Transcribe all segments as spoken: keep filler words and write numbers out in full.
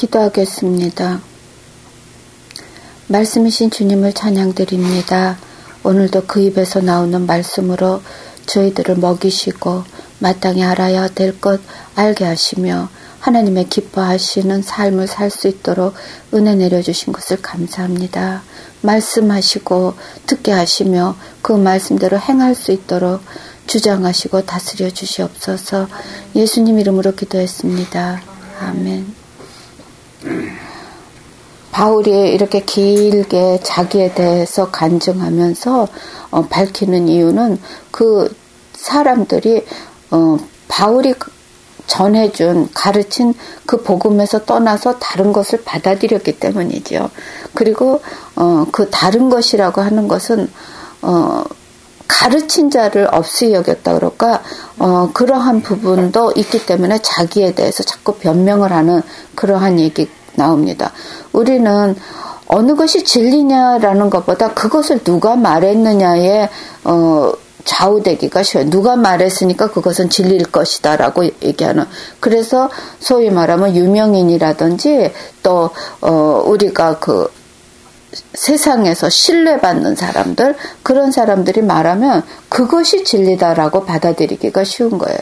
기도하겠습니다. 말씀이신 주님을 찬양드립니다. 오늘도 그 입에서 나오는 말씀으로 저희들을 먹이시고 마땅히 알아야 될 것 알게 하시며 하나님의 기뻐하시는 삶을 살 수 있도록 은혜 내려주신 것을 감사합니다. 말씀하시고 듣게 하시며 그 말씀대로 행할 수 있도록 주장하시고 다스려 주시옵소서. 예수님 이름으로 기도했습니다. 아멘. 바울이 이렇게 길게 자기에 대해서 간증하면서 어, 밝히는 이유는 그 사람들이 어, 바울이 전해준 가르친 그 복음에서 떠나서 다른 것을 받아들였기 때문이죠. 그리고 어, 그 다른 것이라고 하는 것은 어, 가르친 자를 없이 여겼다 그럴까 어, 그러한 부분도 있기 때문에 자기에 대해서 자꾸 변명을 하는 그러한 얘기 나옵니다. 우리는 어느 것이 진리냐라는 것보다 그것을 누가 말했느냐에 어, 좌우되기가 쉬워요. 누가 말했으니까 그것은 진리일 것이다 라고 얘기하는. 그래서 소위 말하면 유명인이라든지 또 어, 우리가 그 세상에서 신뢰받는 사람들, 그런 사람들이 말하면 그것이 진리다라고 받아들이기가 쉬운 거예요.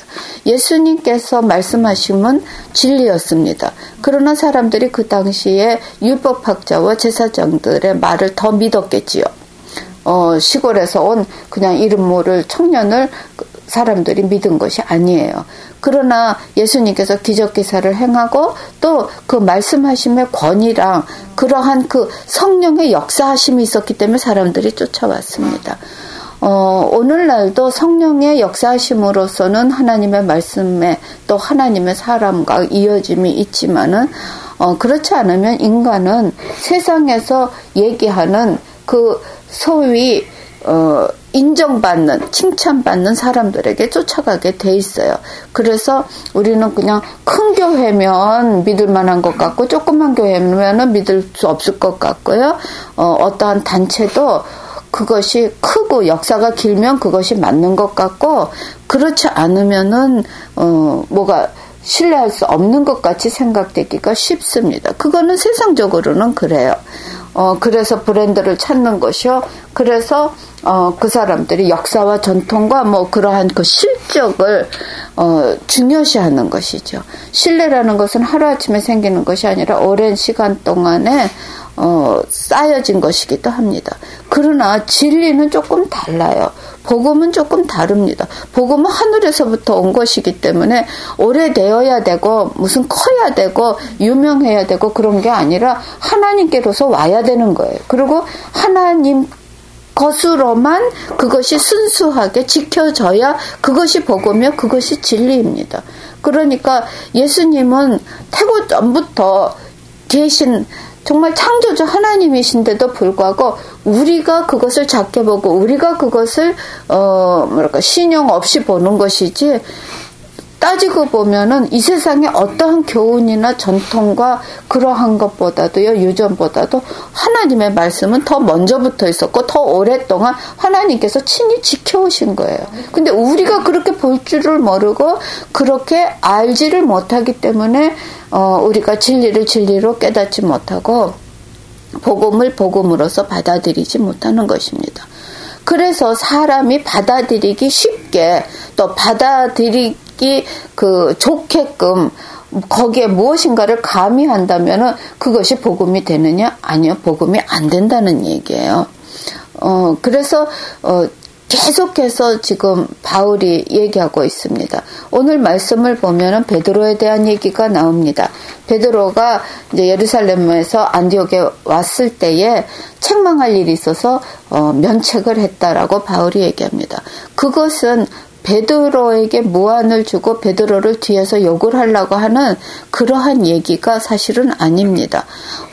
예수님께서 말씀하심은 진리였습니다. 그러나 사람들이 그 당시에 율법학자와 제사장들의 말을 더 믿었겠지요. 어, 시골에서 온 그냥 이름 모를 청년을 사람들이 믿은 것이 아니에요. 그러나 예수님께서 기적기사를 행하고 또 그 말씀하심의 권위랑 그러한 그 성령의 역사하심이 있었기 때문에 사람들이 쫓아왔습니다. 어, 오늘날도 성령의 역사하심으로서는 하나님의 말씀에 또 하나님의 사람과 이어짐이 있지만은 어, 그렇지 않으면 인간은 세상에서 얘기하는 그 소위 어, 인정받는, 칭찬받는 사람들에게 쫓아가게 돼 있어요. 그래서 우리는 그냥 큰 교회면 믿을 만한 것 같고 조그만 교회면 믿을 수 없을 것 같고요. 어, 어떠한 단체도 그것이 크고 역사가 길면 그것이 맞는 것 같고 그렇지 않으면은 어, 뭐가 신뢰할 수 없는 것 같이 생각되기가 쉽습니다. 그거는 세상적으로는 그래요. 어, 그래서 브랜드를 찾는 것이요. 그래서, 어, 그 사람들이 역사와 전통과 뭐 그러한 그 실적을, 어, 중요시하는 것이죠. 신뢰라는 것은 하루아침에 생기는 것이 아니라 오랜 시간 동안에, 어, 쌓여진 것이기도 합니다. 그러나 진리는 조금 달라요. 복음은 조금 다릅니다. 복음은 하늘에서부터 온 것이기 때문에 오래되어야 되고 무슨 커야 되고 유명해야 되고 그런 게 아니라 하나님께로서 와야 되는 거예요. 그리고 하나님 것으로만 그것이 순수하게 지켜져야 그것이 복음이며 그것이 진리입니다. 그러니까 예수님은 태고 전부터 계신 정말 창조주 하나님이신데도 불구하고 우리가 그것을 작게 보고 우리가 그것을 어 뭐랄까 신용 없이 보는 것이지 따지고 보면은 이 세상에 어떠한 교훈이나 전통과 그러한 것보다도요 유전보다도 하나님의 말씀은 더 먼저부터 있었고 더 오랫동안 하나님께서 친히 지켜오신 거예요. 근데 우리가 그렇게 볼 줄을 모르고 그렇게 알지를 못하기 때문에 어 우리가 진리를 진리로 깨닫지 못하고 복음을 복음으로서 받아들이지 못하는 것입니다. 그래서 사람이 받아들이기 쉽게 또 받아들이기 그 좋게끔 거기에 무엇인가를 가미한다면은 그것이 복음이 되느냐? 아니요, 복음이 안 된다는 얘기예요. 어 그래서 어 계속해서 지금 바울이 얘기하고 있습니다. 오늘 말씀을 보면은 베드로에 대한 얘기가 나옵니다. 베드로가 이제 예루살렘에서 안디옥에 왔을 때에 책망할 일이 있어서 어, 면책을 했다라고 바울이 얘기합니다. 그것은 베드로에게 무안을 주고 베드로를 뒤에서 욕을 하려고 하는 그러한 얘기가 사실은 아닙니다.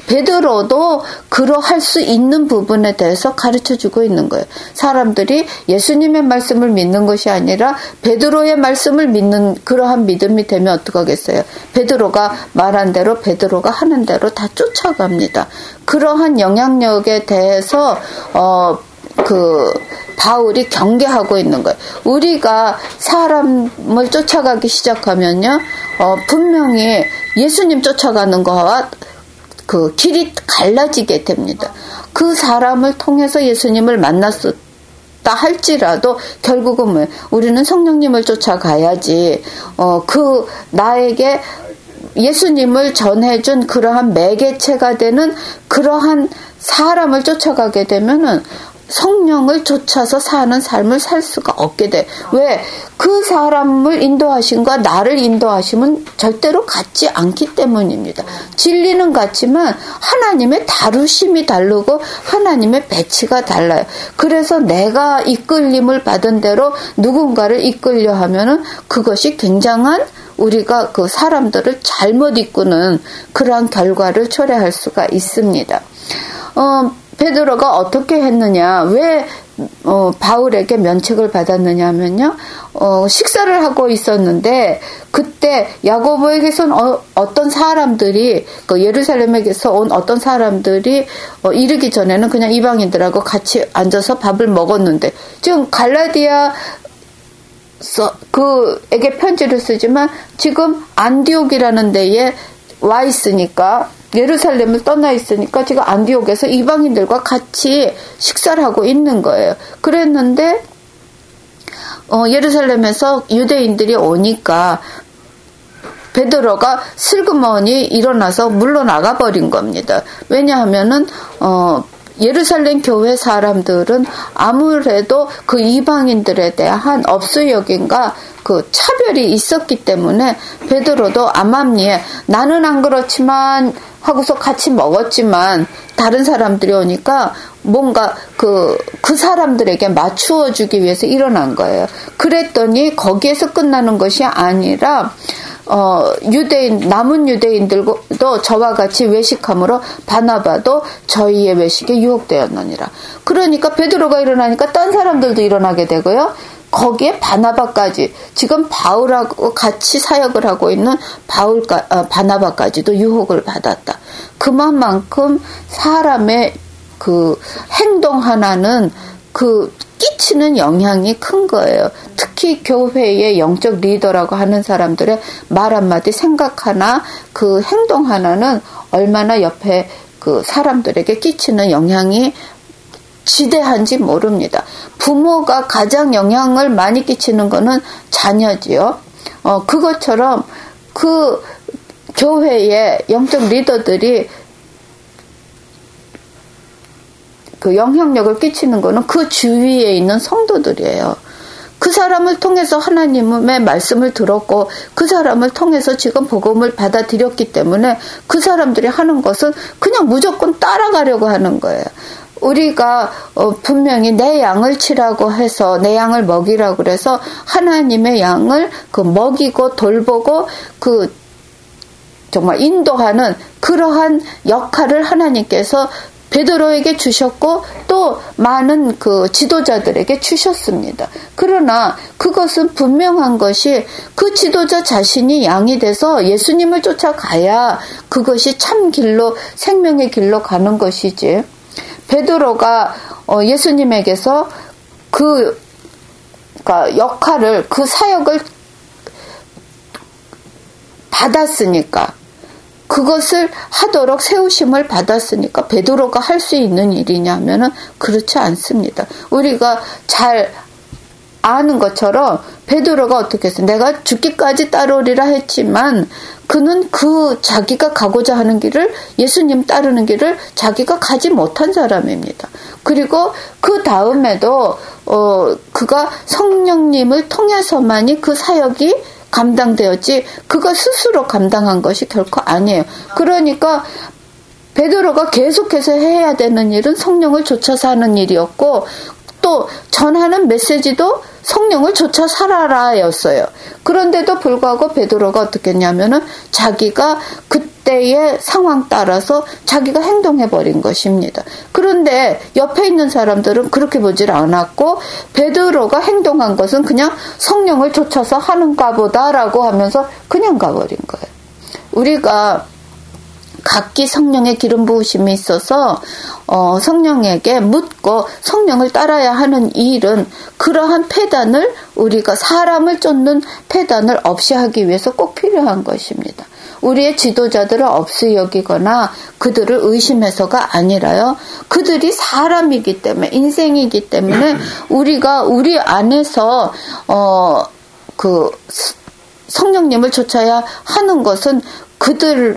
베드로도 그러할 수 있는 부분에 대해서 가르쳐주고 있는 거예요. 사람들이 예수님의 말씀을 믿는 것이 아니라 베드로의 말씀을 믿는 그러한 믿음이 되면 어떡하겠어요? 베드로가 말한 대로 베드로가 하는 대로 다 쫓아갑니다. 그러한 영향력에 대해서 어, 그 바울이 경계하고 있는 거예요. 우리가 사람을 쫓아가기 시작하면요, 어, 분명히 예수님 쫓아가는 거와 그 길이 갈라지게 됩니다. 그 사람을 통해서 예수님을 만났었다 할지라도 결국은 뭐 우리는 성령님을 쫓아가야지. 어, 그 나에게 예수님을 전해준 그러한 매개체가 되는 그러한 사람을 쫓아가게 되면은 성령을 쫓아서 사는 삶을 살 수가 없게 돼. 왜? 그 사람을 인도하심과 나를 인도하심은 절대로 같지 않기 때문입니다. 진리는 같지만 하나님의 다루심이 다르고 하나님의 배치가 달라요. 그래서 내가 이끌림을 받은 대로 누군가를 이끌려 하면은 그것이 굉장한 우리가 그 사람들을 잘못 이끄는 그러한 결과를 초래할 수가 있습니다. 어, 베드로가 어떻게 했느냐, 왜 어, 바울에게 면책을 받았느냐 하면요, 어, 식사를 하고 있었는데 그때 야고보에게서 어, 어떤 사람들이 그 예루살렘에게서 온 어떤 사람들이 어, 이르기 전에는 그냥 이방인들하고 같이 앉아서 밥을 먹었는데 지금 갈라디아 그에게 편지를 쓰지만 지금 안디옥이라는 데에 와 있으니까, 예루살렘을 떠나 있으니까 지금 안디옥에서 이방인들과 같이 식사를 하고 있는 거예요. 그랬는데 어, 예루살렘에서 유대인들이 오니까 베드로가 슬그머니 일어나서 물러나가 버린 겁니다. 왜냐하면은 어, 예루살렘 교회 사람들은 아무래도 그 이방인들에 대한 업수여김과 그 차별이 있었기 때문에 베드로도 암암리에 나는 안 그렇지만 하고서 같이 먹었지만 다른 사람들이 오니까 뭔가 그, 그 사람들에게 맞추어 주기 위해서 일어난 거예요. 그랬더니 거기에서 끝나는 것이 아니라 어, 유대인, 남은 유대인들도 저와 같이 외식함으로 바나바도 저희의 외식에 유혹되었느니라. 그러니까 베드로가 일어나니까 딴 사람들도 일어나게 되고요. 거기에 바나바까지, 지금 바울하고 같이 사역을 하고 있는 바울, 어, 바나바까지도 유혹을 받았다. 그만큼 사람의 그 행동 하나는 그 끼치는 영향이 큰 거예요. 특히 교회의 영적 리더라고 하는 사람들의 말 한마디, 생각 하나, 그 행동 하나는 얼마나 옆에 그 사람들에게 끼치는 영향이 지대한지 모릅니다. 부모가 가장 영향을 많이 끼치는 거는 자녀지요. 어, 그것처럼 그 교회의 영적 리더들이 그 영향력을 끼치는 거는 그 주위에 있는 성도들이에요. 그 사람을 통해서 하나님의 말씀을 들었고 그 사람을 통해서 지금 복음을 받아들였기 때문에 그 사람들이 하는 것은 그냥 무조건 따라가려고 하는 거예요. 우리가 어, 분명히 내 양을 치라고 해서 내 양을 먹이라고 그래서 하나님의 양을 그 먹이고 돌보고 그 정말 인도하는 그러한 역할을 하나님께서 베드로에게 주셨고 또 많은 그 지도자들에게 주셨습니다. 그러나 그것은 분명한 것이 그 지도자 자신이 양이 돼서 예수님을 쫓아가야 그것이 참 길로, 생명의 길로 가는 것이지. 베드로가 예수님에게서 그 역할을, 그 사역을 받았으니까, 그것을 하도록 세우심을 받았으니까 베드로가 할 수 있는 일이냐면은 그렇지 않습니다. 우리가 잘 아는 것처럼 베드로가 어떻게 했어요? 내가 죽기까지 따르리라 했지만 그는 그 자기가 가고자 하는 길을, 예수님 따르는 길을 자기가 가지 못한 사람입니다. 그리고 그 다음에도 어 그가 성령님을 통해서만이 그 사역이 감당되었지 그가 스스로 감당한 것이 결코 아니에요. 그러니까 베드로가 계속해서 해야 되는 일은 성령을 좇아서 하는 일이었고 또 전하는 메시지도 성령을 좇아 살아라였어요. 그런데도 불구하고 베드로가 어떻게 했냐면은 자기가 그때의 상황 따라서 자기가 행동해버린 것입니다. 그런데 옆에 있는 사람들은 그렇게 보질 않았고 베드로가 행동한 것은 그냥 성령을 좇아서 하는가 보다라고 하면서 그냥 가버린 거예요. 우리가 각기 성령의 기름 부으심이 있어서 어, 성령에게 묻고 성령을 따라야 하는 이 일은 그러한 폐단을 우리가 사람을 쫓는 폐단을 없이 하기 위해서 꼭 필요한 것입니다. 우리의 지도자들을 없이 여기거나 그들을 의심해서가 아니라요. 그들이 사람이기 때문에 인생이기 때문에 우리가 우리 안에서 어, 그 성령님을 쫓아야 하는 것은 그들에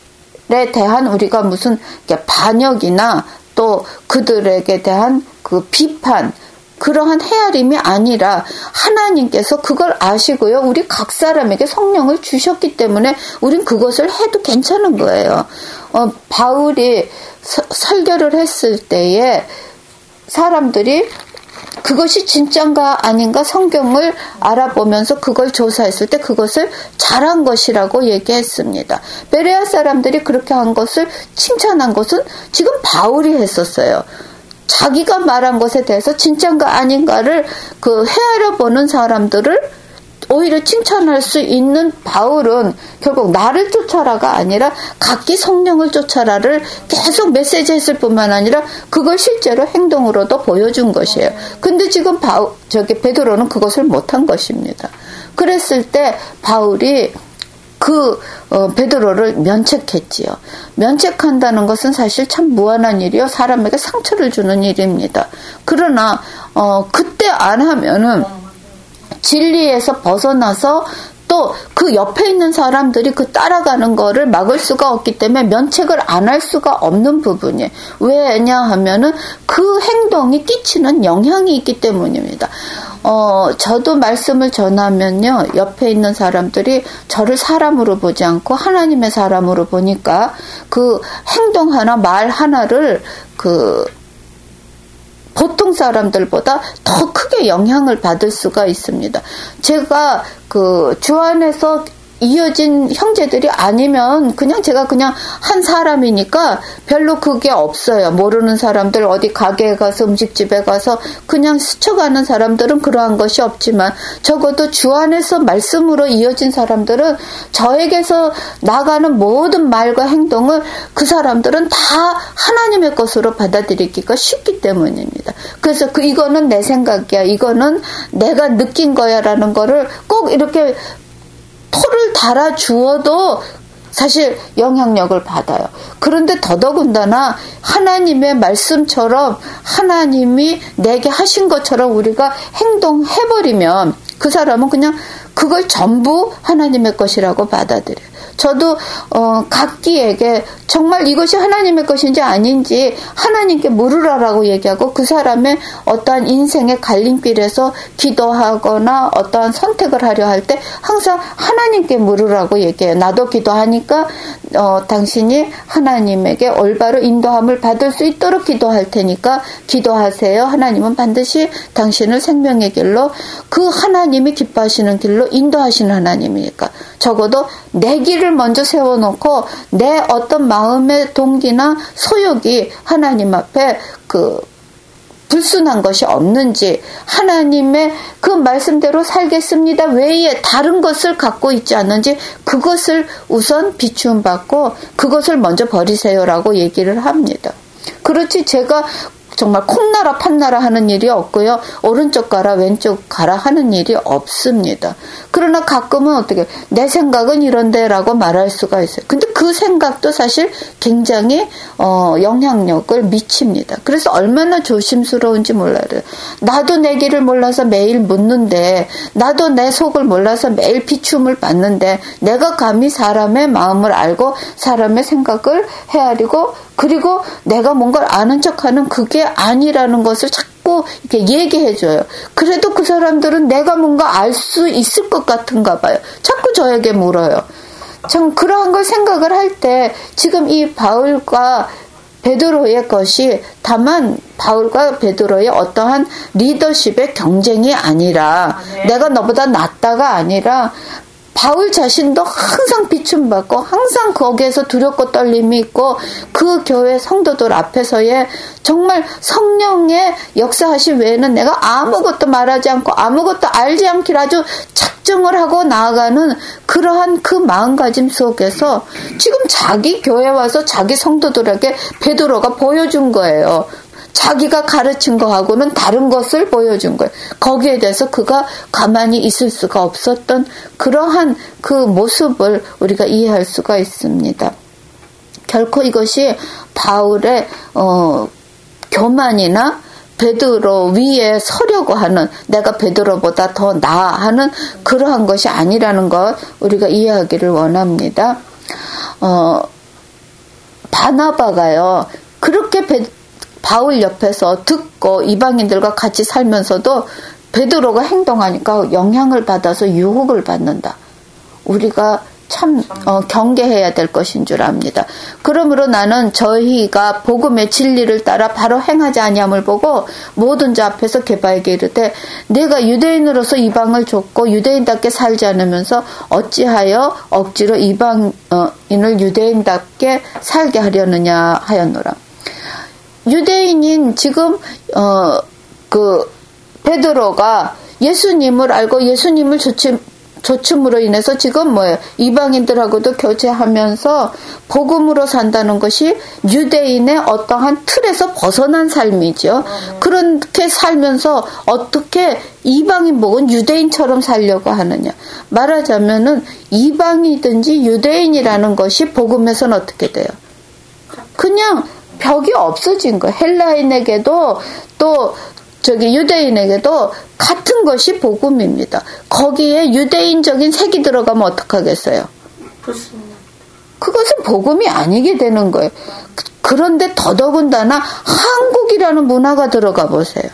대한 우리가 무슨 반역이나 또 그들에게 대한 그 비판 그러한 헤아림이 아니라 하나님께서 그걸 아시고요. 우리 각 사람에게 성령을 주셨기 때문에 우린 그것을 해도 괜찮은 거예요. 어, 바울이 서, 설교를 했을 때에 사람들이 그것이 진짠가 아닌가 성경을 알아보면서 그걸 조사했을 때 그것을 잘한 것이라고 얘기했습니다. 베레아 사람들이 그렇게 한 것을 칭찬한 것은 지금 바울이 했었어요. 자기가 말한 것에 대해서 진짠가 아닌가를 그 헤아려 보는 사람들을 오히려 칭찬할 수 있는 바울은 결국 나를 쫓아라가 아니라 각기 성령을 쫓아라를 계속 메시지했을 뿐만 아니라 그걸 실제로 행동으로도 보여준 것이에요. 근데 지금 바울, 저기 베드로는 그것을 못한 것입니다. 그랬을 때 바울이 그 어, 베드로를 면책했지요. 면책한다는 것은 사실 참 무한한 일이요. 사람에게 상처를 주는 일입니다. 그러나 어, 그때 안 하면은 진리에서 벗어나서 또 그 옆에 있는 사람들이 그 따라가는 거를 막을 수가 없기 때문에 면책을 안 할 수가 없는 부분이에요. 왜냐하면은 그 행동이 끼치는 영향이 있기 때문입니다. 어, 저도 말씀을 전하면요, 옆에 있는 사람들이 저를 사람으로 보지 않고 하나님의 사람으로 보니까 그 행동 하나, 말 하나를 그 보통 사람들보다 더 크게 영향을 받을 수가 있습니다. 제가 그 주 안에서 이어진 형제들이 아니면 그냥 제가 그냥 한 사람이니까 별로 그게 없어요. 모르는 사람들 어디 가게에 가서 음식집에 가서 그냥 스쳐가는 사람들은 그러한 것이 없지만 적어도 주 안에서 말씀으로 이어진 사람들은 저에게서 나가는 모든 말과 행동을 그 사람들은 다 하나님의 것으로 받아들이기가 쉽기 때문입니다. 그래서 그 이거는 내 생각이야. 이거는 내가 느낀 거야 라는 거를 꼭 이렇게 토를 달아 주어도 사실 영향력을 받아요. 그런데 더더군다나 하나님의 말씀처럼 하나님이 내게 하신 것처럼 우리가 행동해버리면 그 사람은 그냥 그걸 전부 하나님의 것이라고 받아들여요. 저도 어, 각기에게 정말 이것이 하나님의 것인지 아닌지 하나님께 물으라라고 얘기하고 그 사람의 어떠한 인생의 갈림길에서 기도하거나 어떠한 선택을 하려 할 때 항상 하나님께 물으라고 얘기해요. 나도 기도하니까 어, 당신이 하나님에게 올바로 인도함을 받을 수 있도록 기도할 테니까 기도하세요. 하나님은 반드시 당신을 생명의 길로 그 하나님이 기뻐하시는 길로 인도하시는 하나님이니까 적어도 내 길을 먼저 세워놓고 내 어떤 마음의 동기나 소욕이 하나님 앞에 그 불순한 것이 없는지 하나님의 그 말씀대로 살겠습니다 외에 다른 것을 갖고 있지 않는지 그것을 우선 비추음 받고 그것을 먼저 버리세요라고 얘기를 합니다. 그렇지 제가 정말 콩나라 판나라 하는 일이 없고요. 오른쪽 가라 왼쪽 가라 하는 일이 없습니다. 그러나 가끔은 어떻게 내 생각은 이런데라고 말할 수가 있어요. 근데 그 생각도 사실 굉장히 어, 영향력을 미칩니다. 그래서 얼마나 조심스러운지 몰라요. 나도 내 길을 몰라서 매일 묻는데 나도 내 속을 몰라서 매일 비춤을 받는데 내가 감히 사람의 마음을 알고 사람의 생각을 헤아리고 그리고 내가 뭔가를 아는 척하는 그게 아니라는 것을 자꾸 이렇게 얘기해줘요. 그래도 그 사람들은 내가 뭔가 알 수 있을 것 같은가 봐요. 자꾸 저에게 물어요. 참 그러한 걸 생각을 할 때 지금 이 바울과 베드로의 것이 다만 바울과 베드로의 어떠한 리더십의 경쟁이 아니라 아, 네. 내가 너보다 낫다가 아니라 바울 자신도 항상 비춤받고 항상 거기에서 두렵고 떨림이 있고 그 교회 성도들 앞에서의 정말 성령의 역사하신 외에는 내가 아무것도 말하지 않고 아무것도 알지 않기를 아주 작정을 하고 나아가는 그러한 그 마음가짐 속에서 지금 자기 교회 와서 자기 성도들에게 베드로가 보여준 거예요. 자기가 가르친 거하고는 다른 것을 보여준 거예요. 거기에 대해서 그가 가만히 있을 수가 없었던 그러한 그 모습을 우리가 이해할 수가 있습니다. 결코 이것이 바울의 어, 교만이나 베드로 위에 서려고 하는 내가 베드로보다 더 나아 하는 그러한 것이 아니라는 것 우리가 이해하기를 원합니다. 어, 바나바가요. 그렇게 베 바울 옆에서 듣고 이방인들과 같이 살면서도 베드로가 행동하니까 영향을 받아서 유혹을 받는다. 우리가 참 어, 경계해야 될 것인 줄 압니다. 그러므로 나는 저희가 복음의 진리를 따라 바로 행하지 아니함을 보고 모든 자 앞에서 게바에게 이르되 내가 유대인으로서 이방을 줬고 유대인답게 살지 않으면서 어찌하여 억지로 이방인을 유대인답게 살게 하려느냐 하였노라. 유대인인 지금 어 그 베드로가 예수님을 알고 예수님을 조침 조춤으로 인해서 지금 뭐예요? 이방인들하고도 교제하면서 복음으로 산다는 것이 유대인의 어떠한 틀에서 벗어난 삶이죠. 그렇게 살면서 어떻게 이방인 복은 유대인처럼 살려고 하느냐. 말하자면은 이방이든지 유대인이라는 것이 복음에서는 어떻게 돼요? 그냥 벽이 없어진 거예요. 헬라인에게도 또 저기 유대인에게도 같은 것이 복음입니다. 거기에 유대인적인 색이 들어가면 어떡하겠어요? 그것은 복음이 아니게 되는 거예요. 그런데 더더군다나 한국이라는 문화가 들어가 보세요.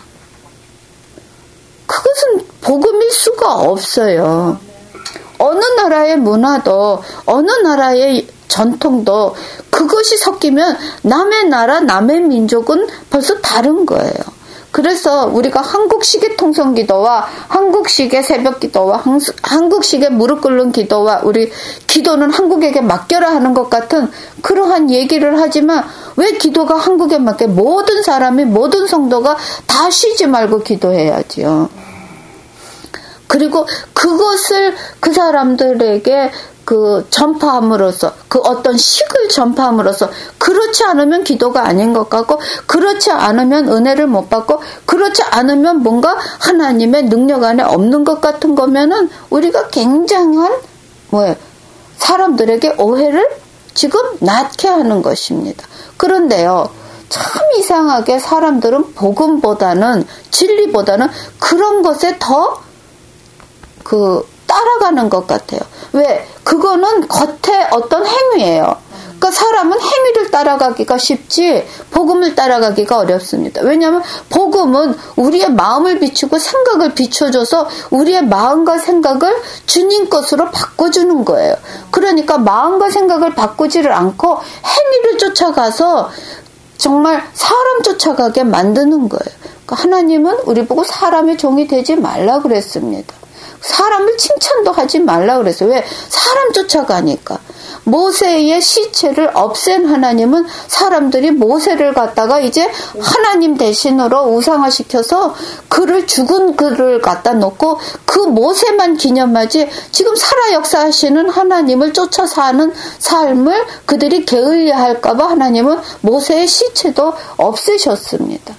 그것은 복음일 수가 없어요. 어느 나라의 문화도 어느 나라의 전통도 그것이 섞이면 남의 나라, 남의 민족은 벌써 다른 거예요. 그래서 우리가 한국식의 통성기도와 한국식의 새벽기도와 한국식의 무릎 꿇는 기도와 우리 기도는 한국에게 맡겨라 하는 것 같은 그러한 얘기를 하지만 왜 기도가 한국에 맡겨? 모든 사람이 모든 성도가 다 쉬지 말고 기도해야지요. 그리고 그것을 그 사람들에게 그 전파함으로써 그 어떤 식을 전파함으로써 그렇지 않으면 기도가 아닌 것 같고 그렇지 않으면 은혜를 못 받고 그렇지 않으면 뭔가 하나님의 능력 안에 없는 것 같은 거면은 우리가 굉장한 뭐예요? 사람들에게 오해를 지금 낳게 하는 것입니다. 그런데요. 참 이상하게 사람들은 복음보다는 진리보다는 그런 것에 더 그 따라가는 것 같아요. 왜? 그거는 겉에 어떤 행위예요. 그러니까 사람은 행위를 따라가기가 쉽지 복음을 따라가기가 어렵습니다. 왜냐하면 복음은 우리의 마음을 비추고 생각을 비춰줘서 우리의 마음과 생각을 주님 것으로 바꿔주는 거예요. 그러니까 마음과 생각을 바꾸지를 않고 행위를 쫓아가서 정말 사람 쫓아가게 만드는 거예요. 그러니까 하나님은 우리 보고 사람의 종이 되지 말라 그랬습니다. 사람을 칭찬도 하지 말라 그랬어요. 왜? 사람 쫓아가니까. 모세의 시체를 없앤 하나님은 사람들이 모세를 갖다가 이제 하나님 대신으로 우상화시켜서 그를 죽은 그를 갖다 놓고 그 모세만 기념하지 지금 살아 역사하시는 하나님을 쫓아 사는 삶을 그들이 게을리할까 봐 하나님은 모세의 시체도 없애셨습니다.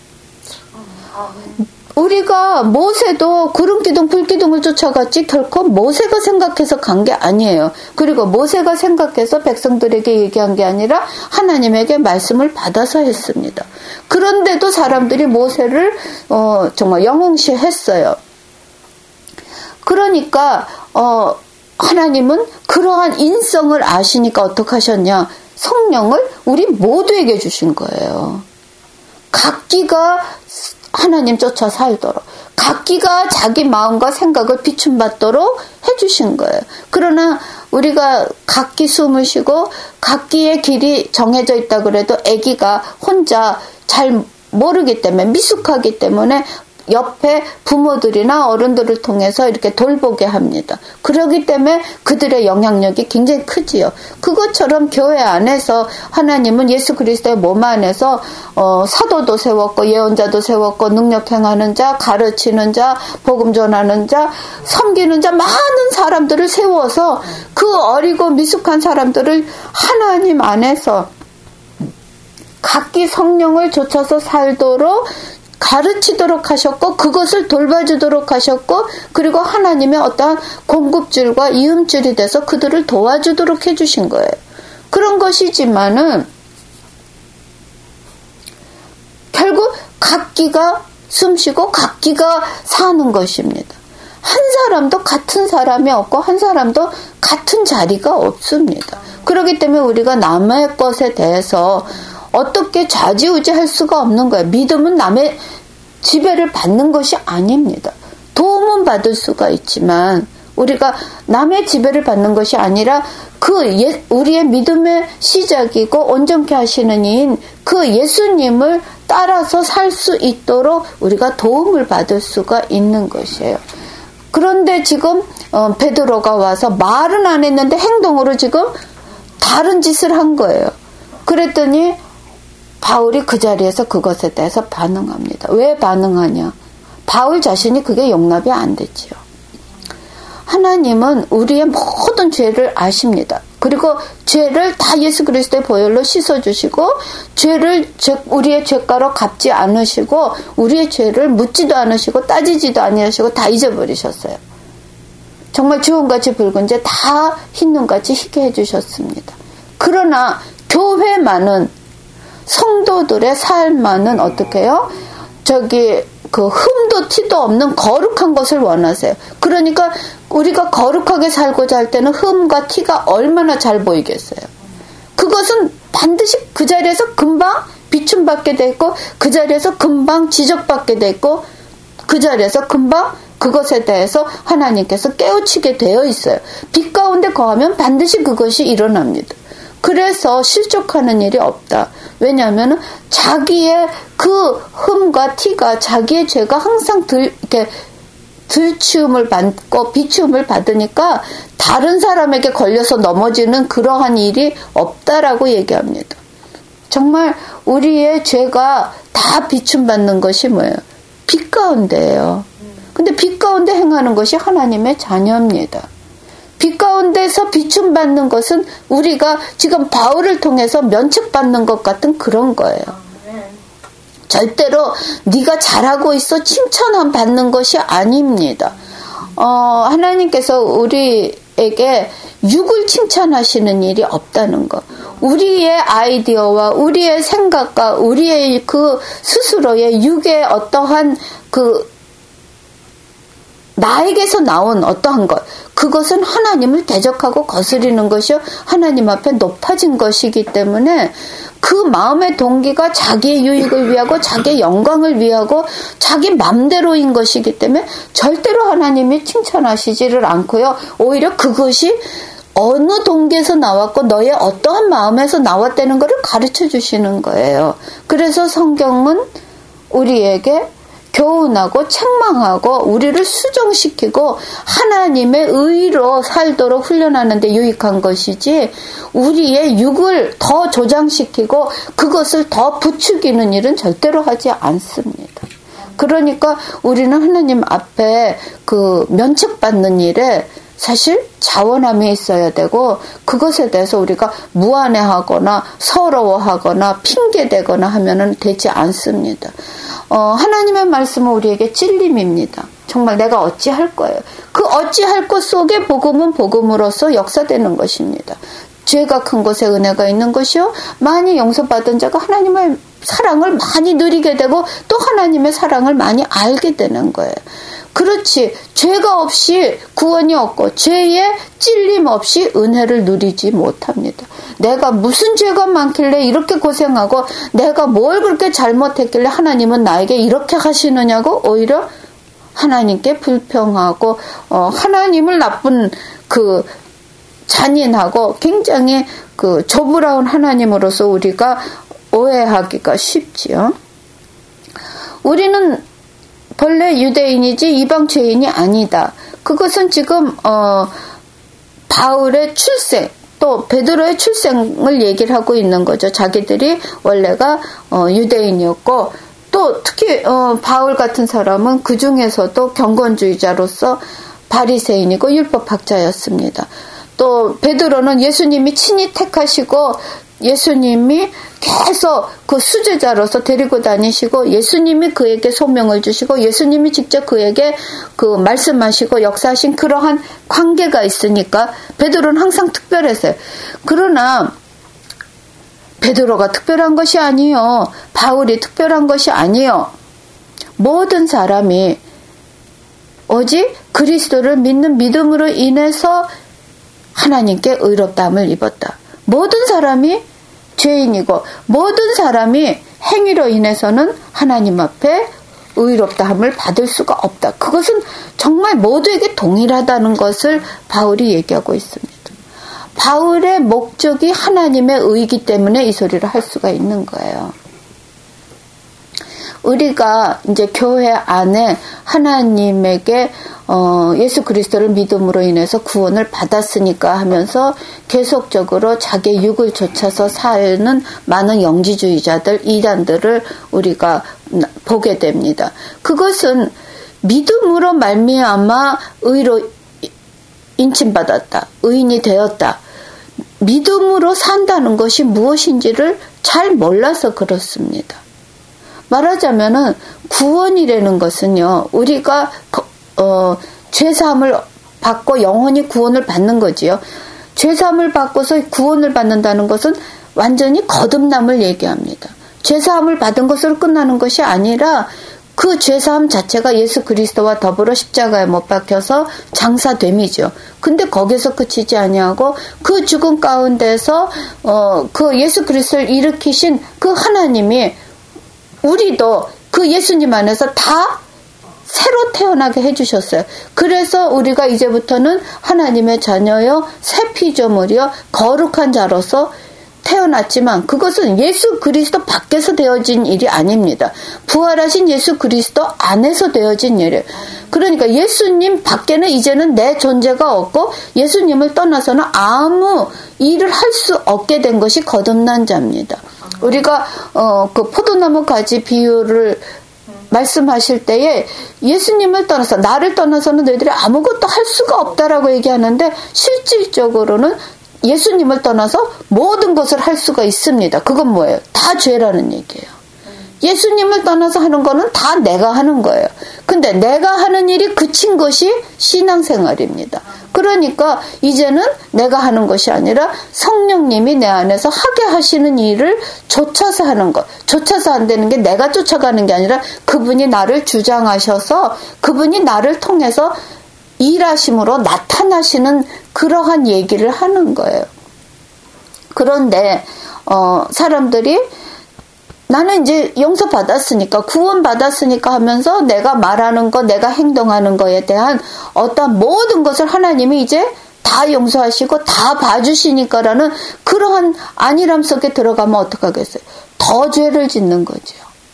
우리가 모세도 구름기둥 불기둥을 쫓아갔지 결코 모세가 생각해서 간 게 아니에요. 그리고 모세가 생각해서 백성들에게 얘기한 게 아니라 하나님에게 말씀을 받아서 했습니다. 그런데도 사람들이 모세를 어, 정말 영웅시했어요. 그러니까 어, 하나님은 그러한 인성을 아시니까 어떻게 하셨냐. 성령을 우리 모두에게 주신 거예요. 각기가 하나님 쫓아 살도록 각기가 자기 마음과 생각을 비춤받도록 해주신 거예요. 그러나 우리가 각기 숨을 쉬고 각기의 길이 정해져 있다 그래도 아기가 혼자 잘 모르기 때문에 미숙하기 때문에 옆에 부모들이나 어른들을 통해서 이렇게 돌보게 합니다. 그렇기 때문에 그들의 영향력이 굉장히 크지요. 그것처럼 교회 안에서 하나님은 예수 그리스도의 몸 안에서 어, 사도도 세웠고 예언자도 세웠고 능력 행하는 자, 가르치는 자, 복음 전하는 자, 섬기는 자 많은 사람들을 세워서 그 어리고 미숙한 사람들을 하나님 안에서 각기 성령을 좇아서 살도록 가르치도록 하셨고 그것을 돌봐주도록 하셨고 그리고 하나님의 어떠한 공급줄과 이음줄이 돼서 그들을 도와주도록 해주신 거예요. 그런 것이지만은 결국 각기가 숨쉬고 각기가 사는 것입니다. 한 사람도 같은 사람이 없고 한 사람도 같은 자리가 없습니다. 그렇기 때문에 우리가 남의 것에 대해서 어떻게 좌지우지할 수가 없는 거예요. 믿음은 남의 지배를 받는 것이 아닙니다. 도움은 받을 수가 있지만 우리가 남의 지배를 받는 것이 아니라 그 예, 우리의 믿음의 시작이고 온전케 하시는 이인 그 예수님을 따라서 살 수 있도록 우리가 도움을 받을 수가 있는 것이에요. 그런데 지금 어, 베드로가 와서 말은 안 했는데 행동으로 지금 다른 짓을 한 거예요. 그랬더니 바울이 그 자리에서 그것에 대해서 반응합니다. 왜 반응하냐? 바울 자신이 그게 용납이 안 됐지요. 하나님은 우리의 모든 죄를 아십니다. 그리고 죄를 다 예수 그리스도의 보혈로 씻어주시고 죄를 우리의 죄가로 갚지 않으시고 우리의 죄를 묻지도 않으시고 따지지도 아니하시고 다 잊어버리셨어요. 정말 주홍같이 붉은 죄 다 흰눈같이 희게 해주셨습니다. 그러나 교회만은 성도들의 삶만은 어떻게 해요? 저기 그 흠도 티도 없는 거룩한 것을 원하세요. 그러니까 우리가 거룩하게 살고자 할 때는 흠과 티가 얼마나 잘 보이겠어요. 그것은 반드시 그 자리에서 금방 비춤받게 되고 그 자리에서 금방 지적받게 되고 그 자리에서 금방 그것에 대해서 하나님께서 깨우치게 되어 있어요. 빛 가운데 거하면 반드시 그것이 일어납니다. 그래서 실족하는 일이 없다. 왜냐하면 자기의 그 흠과 티가 자기의 죄가 항상 들, 이렇게 들치움을 받고 비추움을 받으니까 다른 사람에게 걸려서 넘어지는 그러한 일이 없다라고 얘기합니다. 정말 우리의 죄가 다 비춤받는 것이 뭐예요? 빛 가운데예요. 근데 빛 가운데 행하는 것이 하나님의 자녀입니다. 빛 가운데서 비춤받는 것은 우리가 지금 바울을 통해서 면책받는 것 같은 그런 거예요. 절대로 네가 잘하고 있어 칭찬함 받는 것이 아닙니다. 어, 하나님께서 우리에게 육을 칭찬하시는 일이 없다는 것. 우리의 아이디어와 우리의 생각과 우리의 그 스스로의 육의 어떠한 그 나에게서 나온 어떠한 것, 그것은 하나님을 대적하고 거스리는 것이 하나님 앞에 높아진 것이기 때문에 그 마음의 동기가 자기의 유익을 위하고 자기의 영광을 위하고 자기 맘대로인 것이기 때문에 절대로 하나님이 칭찬하시지를 않고요. 오히려 그것이 어느 동기에서 나왔고 너의 어떠한 마음에서 나왔다는 것을 가르쳐 주시는 거예요. 그래서 성경은 우리에게 교훈하고 책망하고 우리를 수정시키고 하나님의 의로 살도록 훈련하는 데 유익한 것이지 우리의 육을 더 조장시키고 그것을 더 부추기는 일은 절대로 하지 않습니다. 그러니까 우리는 하나님 앞에 그 면책받는 일에 사실 자원함이 있어야 되고 그것에 대해서 우리가 무안해하거나 서러워하거나 핑계대거나 하면은 되지 않습니다. 어, 하나님의 말씀은 우리에게 찔림입니다. 정말 내가 어찌할 거예요. 그 어찌할 것 속에 복음은 복음으로서 역사되는 것입니다. 죄가 큰 곳에 은혜가 있는 것이요 많이 용서받은 자가 하나님의 사랑을 많이 누리게 되고 또 하나님의 사랑을 많이 알게 되는 거예요. 그렇지 죄가 없이 구원이 없고 죄의 찔림 없이 은혜를 누리지 못합니다. 내가 무슨 죄가 많길래 이렇게 고생하고 내가 뭘 그렇게 잘못했길래 하나님은 나에게 이렇게 하시느냐고 오히려 하나님께 불평하고 어, 하나님을 나쁜 그 잔인하고 굉장히 그 조부라운 하나님으로서 우리가 오해하기가 쉽지요. 우리는 본래 유대인이지 이방 죄인이 아니다. 그것은 지금 어, 바울의 출생, 또 베드로의 출생을 얘기를 하고 있는 거죠. 자기들이 원래가 어, 유대인이었고, 또 특히 어, 바울 같은 사람은 그 중에서도 경건주의자로서 바리새인이고 율법학자였습니다. 또 베드로는 예수님이 친히 택하시고 예수님이 계속 그 수제자로서 데리고 다니시고 예수님이 그에게 소명을 주시고 예수님이 직접 그에게 그 말씀하시고 역사하신 그러한 관계가 있으니까 베드로는 항상 특별했어요. 그러나 베드로가 특별한 것이 아니요. 바울이 특별한 것이 아니요. 모든 사람이 오직 그리스도를 믿는 믿음으로 인해서 하나님께 의롭다함을 입었다. 모든 사람이 죄인이고 모든 사람이 행위로 인해서는 하나님 앞에 의롭다함을 받을 수가 없다. 그것은 정말 모두에게 동일하다는 것을 바울이 얘기하고 있습니다. 바울의 목적이 하나님의 의이기 때문에 이 소리를 할 수가 있는 거예요. 우리가 이제 교회 안에 하나님에게 어, 예수 그리스도를 믿음으로 인해서 구원을 받았으니까 하면서 계속적으로 자기의 육을 좇아서 사는 많은 영지주의자들, 이단들을 우리가 보게 됩니다. 그것은 믿음으로 말미암아 의로 인침받았다, 의인이 되었다. 믿음으로 산다는 것이 무엇인지를 잘 몰라서 그렇습니다. 말하자면은 구원이라는 것은요, 우리가 어, 죄사함을 받고 영원히 구원을 받는 거지요. 죄사함을 받고서 구원을 받는다는 것은 완전히 거듭남을 얘기합니다. 죄사함을 받은 것으로 끝나는 것이 아니라 그 죄사함 자체가 예수 그리스도와 더불어 십자가에 못 박혀서 장사됨이죠. 근데 거기서 그치지 아니하고 그 죽음 가운데서 어, 그 예수 그리스도를 일으키신 그 하나님이 우리도 그 예수님 안에서 다 새로 태어나게 해주셨어요. 그래서 우리가 이제부터는 하나님의 자녀여 새 피조물이여 거룩한 자로서 태어났지만 그것은 예수 그리스도 밖에서 되어진 일이 아닙니다. 부활하신 예수 그리스도 안에서 되어진 일이에요. 그러니까 예수님 밖에는 이제는 내 존재가 없고 예수님을 떠나서는 아무 일을 할 수 없게 된 것이 거듭난 자입니다. 우리가 어, 그 포도나무 가지 비유를 말씀하실 때에 예수님을 떠나서 나를 떠나서는 너희들이 아무것도 할 수가 없다라고 얘기하는데 실질적으로는 예수님을 떠나서 모든 것을 할 수가 있습니다. 그건 뭐예요? 다 죄라는 얘기예요. 예수님을 떠나서 하는 거는 다 내가 하는 거예요. 근데 내가 하는 일이 그친 것이 신앙생활입니다. 그러니까 이제는 내가 하는 것이 아니라 성령님이 내 안에서 하게 하시는 일을 쫓아서 하는 것. 쫓아서 한다는 게 내가 쫓아가는 게 아니라 그분이 나를 주장하셔서 그분이 나를 통해서 일하심으로 나타나시는 그러한 얘기를 하는 거예요. 그런데 어, 사람들이 나는 이제 용서받았으니까 구원받았으니까 하면서 내가 말하는 거 내가 행동하는 거에 대한 어떤 모든 것을 하나님이 이제 다 용서하시고 다 봐주시니까라는 그러한 안일함 속에 들어가면 어떡하겠어요? 더 죄를 짓는 거죠.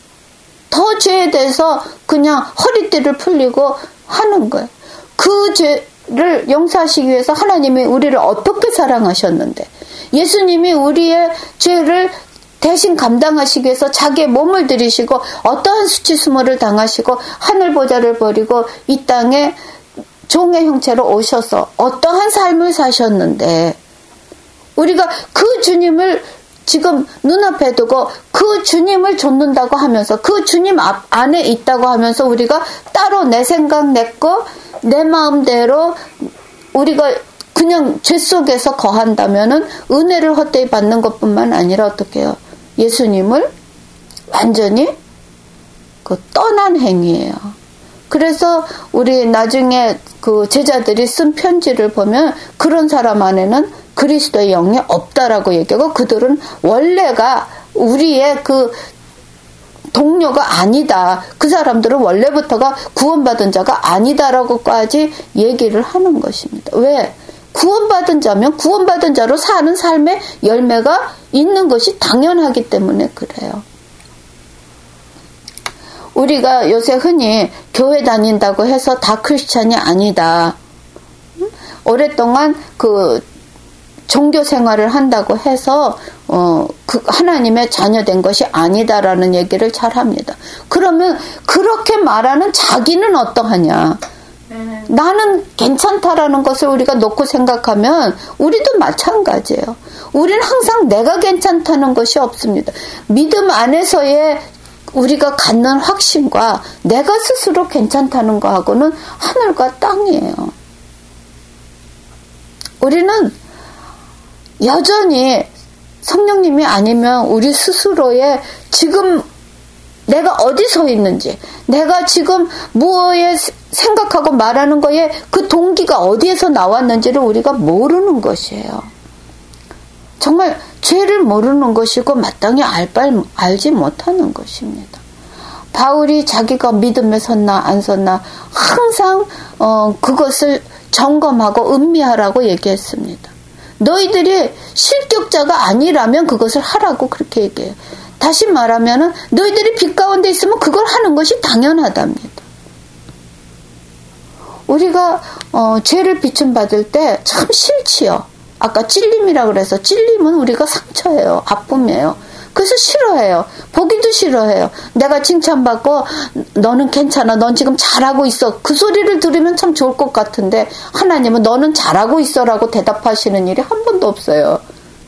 더 죄에 대해서 그냥 허리띠를 풀리고 하는 거예요. 그 죄를 용서하시기 위해서 하나님이 우리를 어떻게 사랑하셨는데 예수님이 우리의 죄를 대신 감당하시기 위해서 자기의 몸을 들이시고 어떠한 수치수모를 당하시고 하늘보좌를 버리고 이 땅에 종의 형체로 오셔서 어떠한 삶을 사셨는데 우리가 그 주님을 지금 눈앞에 두고 그 주님을 좇는다고 하면서 그 주님 앞 안에 있다고 하면서 우리가 따로 내 생각 내거 내 마음대로 우리가 그냥 죄 속에서 거한다면은 은혜를 헛되이 받는 것뿐만 아니라 어떻게 해요? 예수님을 완전히 그 떠난 행위예요. 그래서 우리 나중에 그 제자들이 쓴 편지를 보면 그런 사람 안에는 그리스도의 영이 없다라고 얘기하고 그들은 원래가 우리의 그 동료가 아니다. 그 사람들은 원래부터가 구원받은 자가 아니다라고까지 얘기를 하는 것입니다. 왜? 구원받은 자면 구원받은 자로 사는 삶의 열매가 있는 것이 당연하기 때문에 그래요. 우리가 요새 흔히 교회 다닌다고 해서 다 크리스찬이 아니다. 오랫동안 그 종교 생활을 한다고 해서 어, 그 하나님의 자녀된 것이 아니다라는 얘기를 잘 합니다. 그러면 그렇게 말하는 자기는 어떠하냐? 네. 나는 괜찮다라는 것을 우리가 놓고 생각하면 우리도 마찬가지예요. 우리는 항상 내가 괜찮다는 것이 없습니다. 믿음 안에서의 우리가 갖는 확신과 내가 스스로 괜찮다는 거하고는 하늘과 땅이에요. 우리는 여전히 성령님이 아니면 우리 스스로의 지금 내가 어디 서 있는지, 내가 지금 무엇에 생각하고 말하는 거에 그 동기가 어디에서 나왔는지를 우리가 모르는 것이에요. 정말 죄를 모르는 것이고 마땅히 알 바 알지 못하는 것입니다. 바울이 자기가 믿음에 섰나 안 섰나 항상 어, 그것을 점검하고 음미하라고 얘기했습니다. 너희들이 실격자가 아니라면 그것을 하라고 그렇게 얘기해요. 다시 말하면 너희들이 빛 가운데 있으면 그걸 하는 것이 당연하답니다. 우리가 어, 죄를 비춤받을 때 참 싫지요. 아까 찔림이라고 그래서 찔림은 우리가 상처예요. 아픔이에요. 그래서 싫어해요. 보기도 싫어해요. 내가 칭찬받고 너는 괜찮아. 넌 지금 잘하고 있어. 그 소리를 들으면 참 좋을 것 같은데 하나님은 너는 잘하고 있어라고 대답하시는 일이 한 번도 없어요.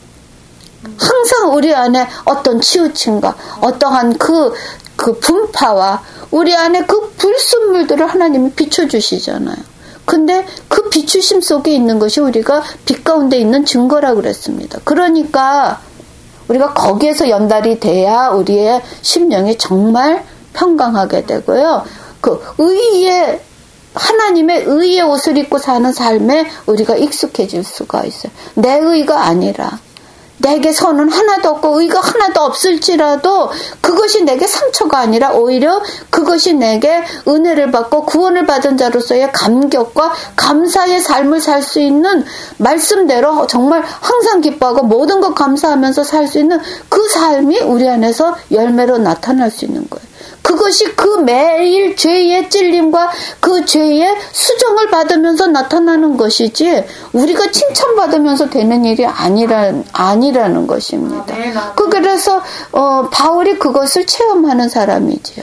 항상 우리 안에 어떤 치우침과 어떠한 그, 그 분파와 우리 안에 그 불순물들을 하나님이 비춰주시잖아요. 근데 그 비추심 속에 있는 것이 우리가 빛 가운데 있는 증거라고 그랬습니다. 그러니까 우리가 거기에서 연달이 돼야 우리의 심령이 정말 평강하게 되고요. 그 의의 하나님의 의의 옷을 입고 사는 삶에 우리가 익숙해질 수가 있어요. 내 의가 아니라 내게 선은 하나도 없고 의가 하나도 없을지라도 그것이 내게 상처가 아니라 오히려 그것이 내게 은혜를 받고 구원을 받은 자로서의 감격과 감사의 삶을 살 수 있는 말씀대로 정말 항상 기뻐하고 모든 것 감사하면서 살 수 있는 그 삶이 우리 안에서 열매로 나타날 수 있는 거예요. 그것이 그 매일 죄의 찔림과 그 죄의 수정을 받으면서 나타나는 것이지 우리가 칭찬받으면서 되는 일이 아니라, 아니라는 것입니다. 그 그래서 어, 바울이 그것을 체험하는 사람이지요.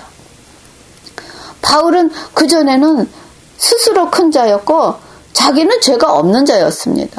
바울은 그전에는 스스로 큰 자였고 자기는 죄가 없는 자였습니다.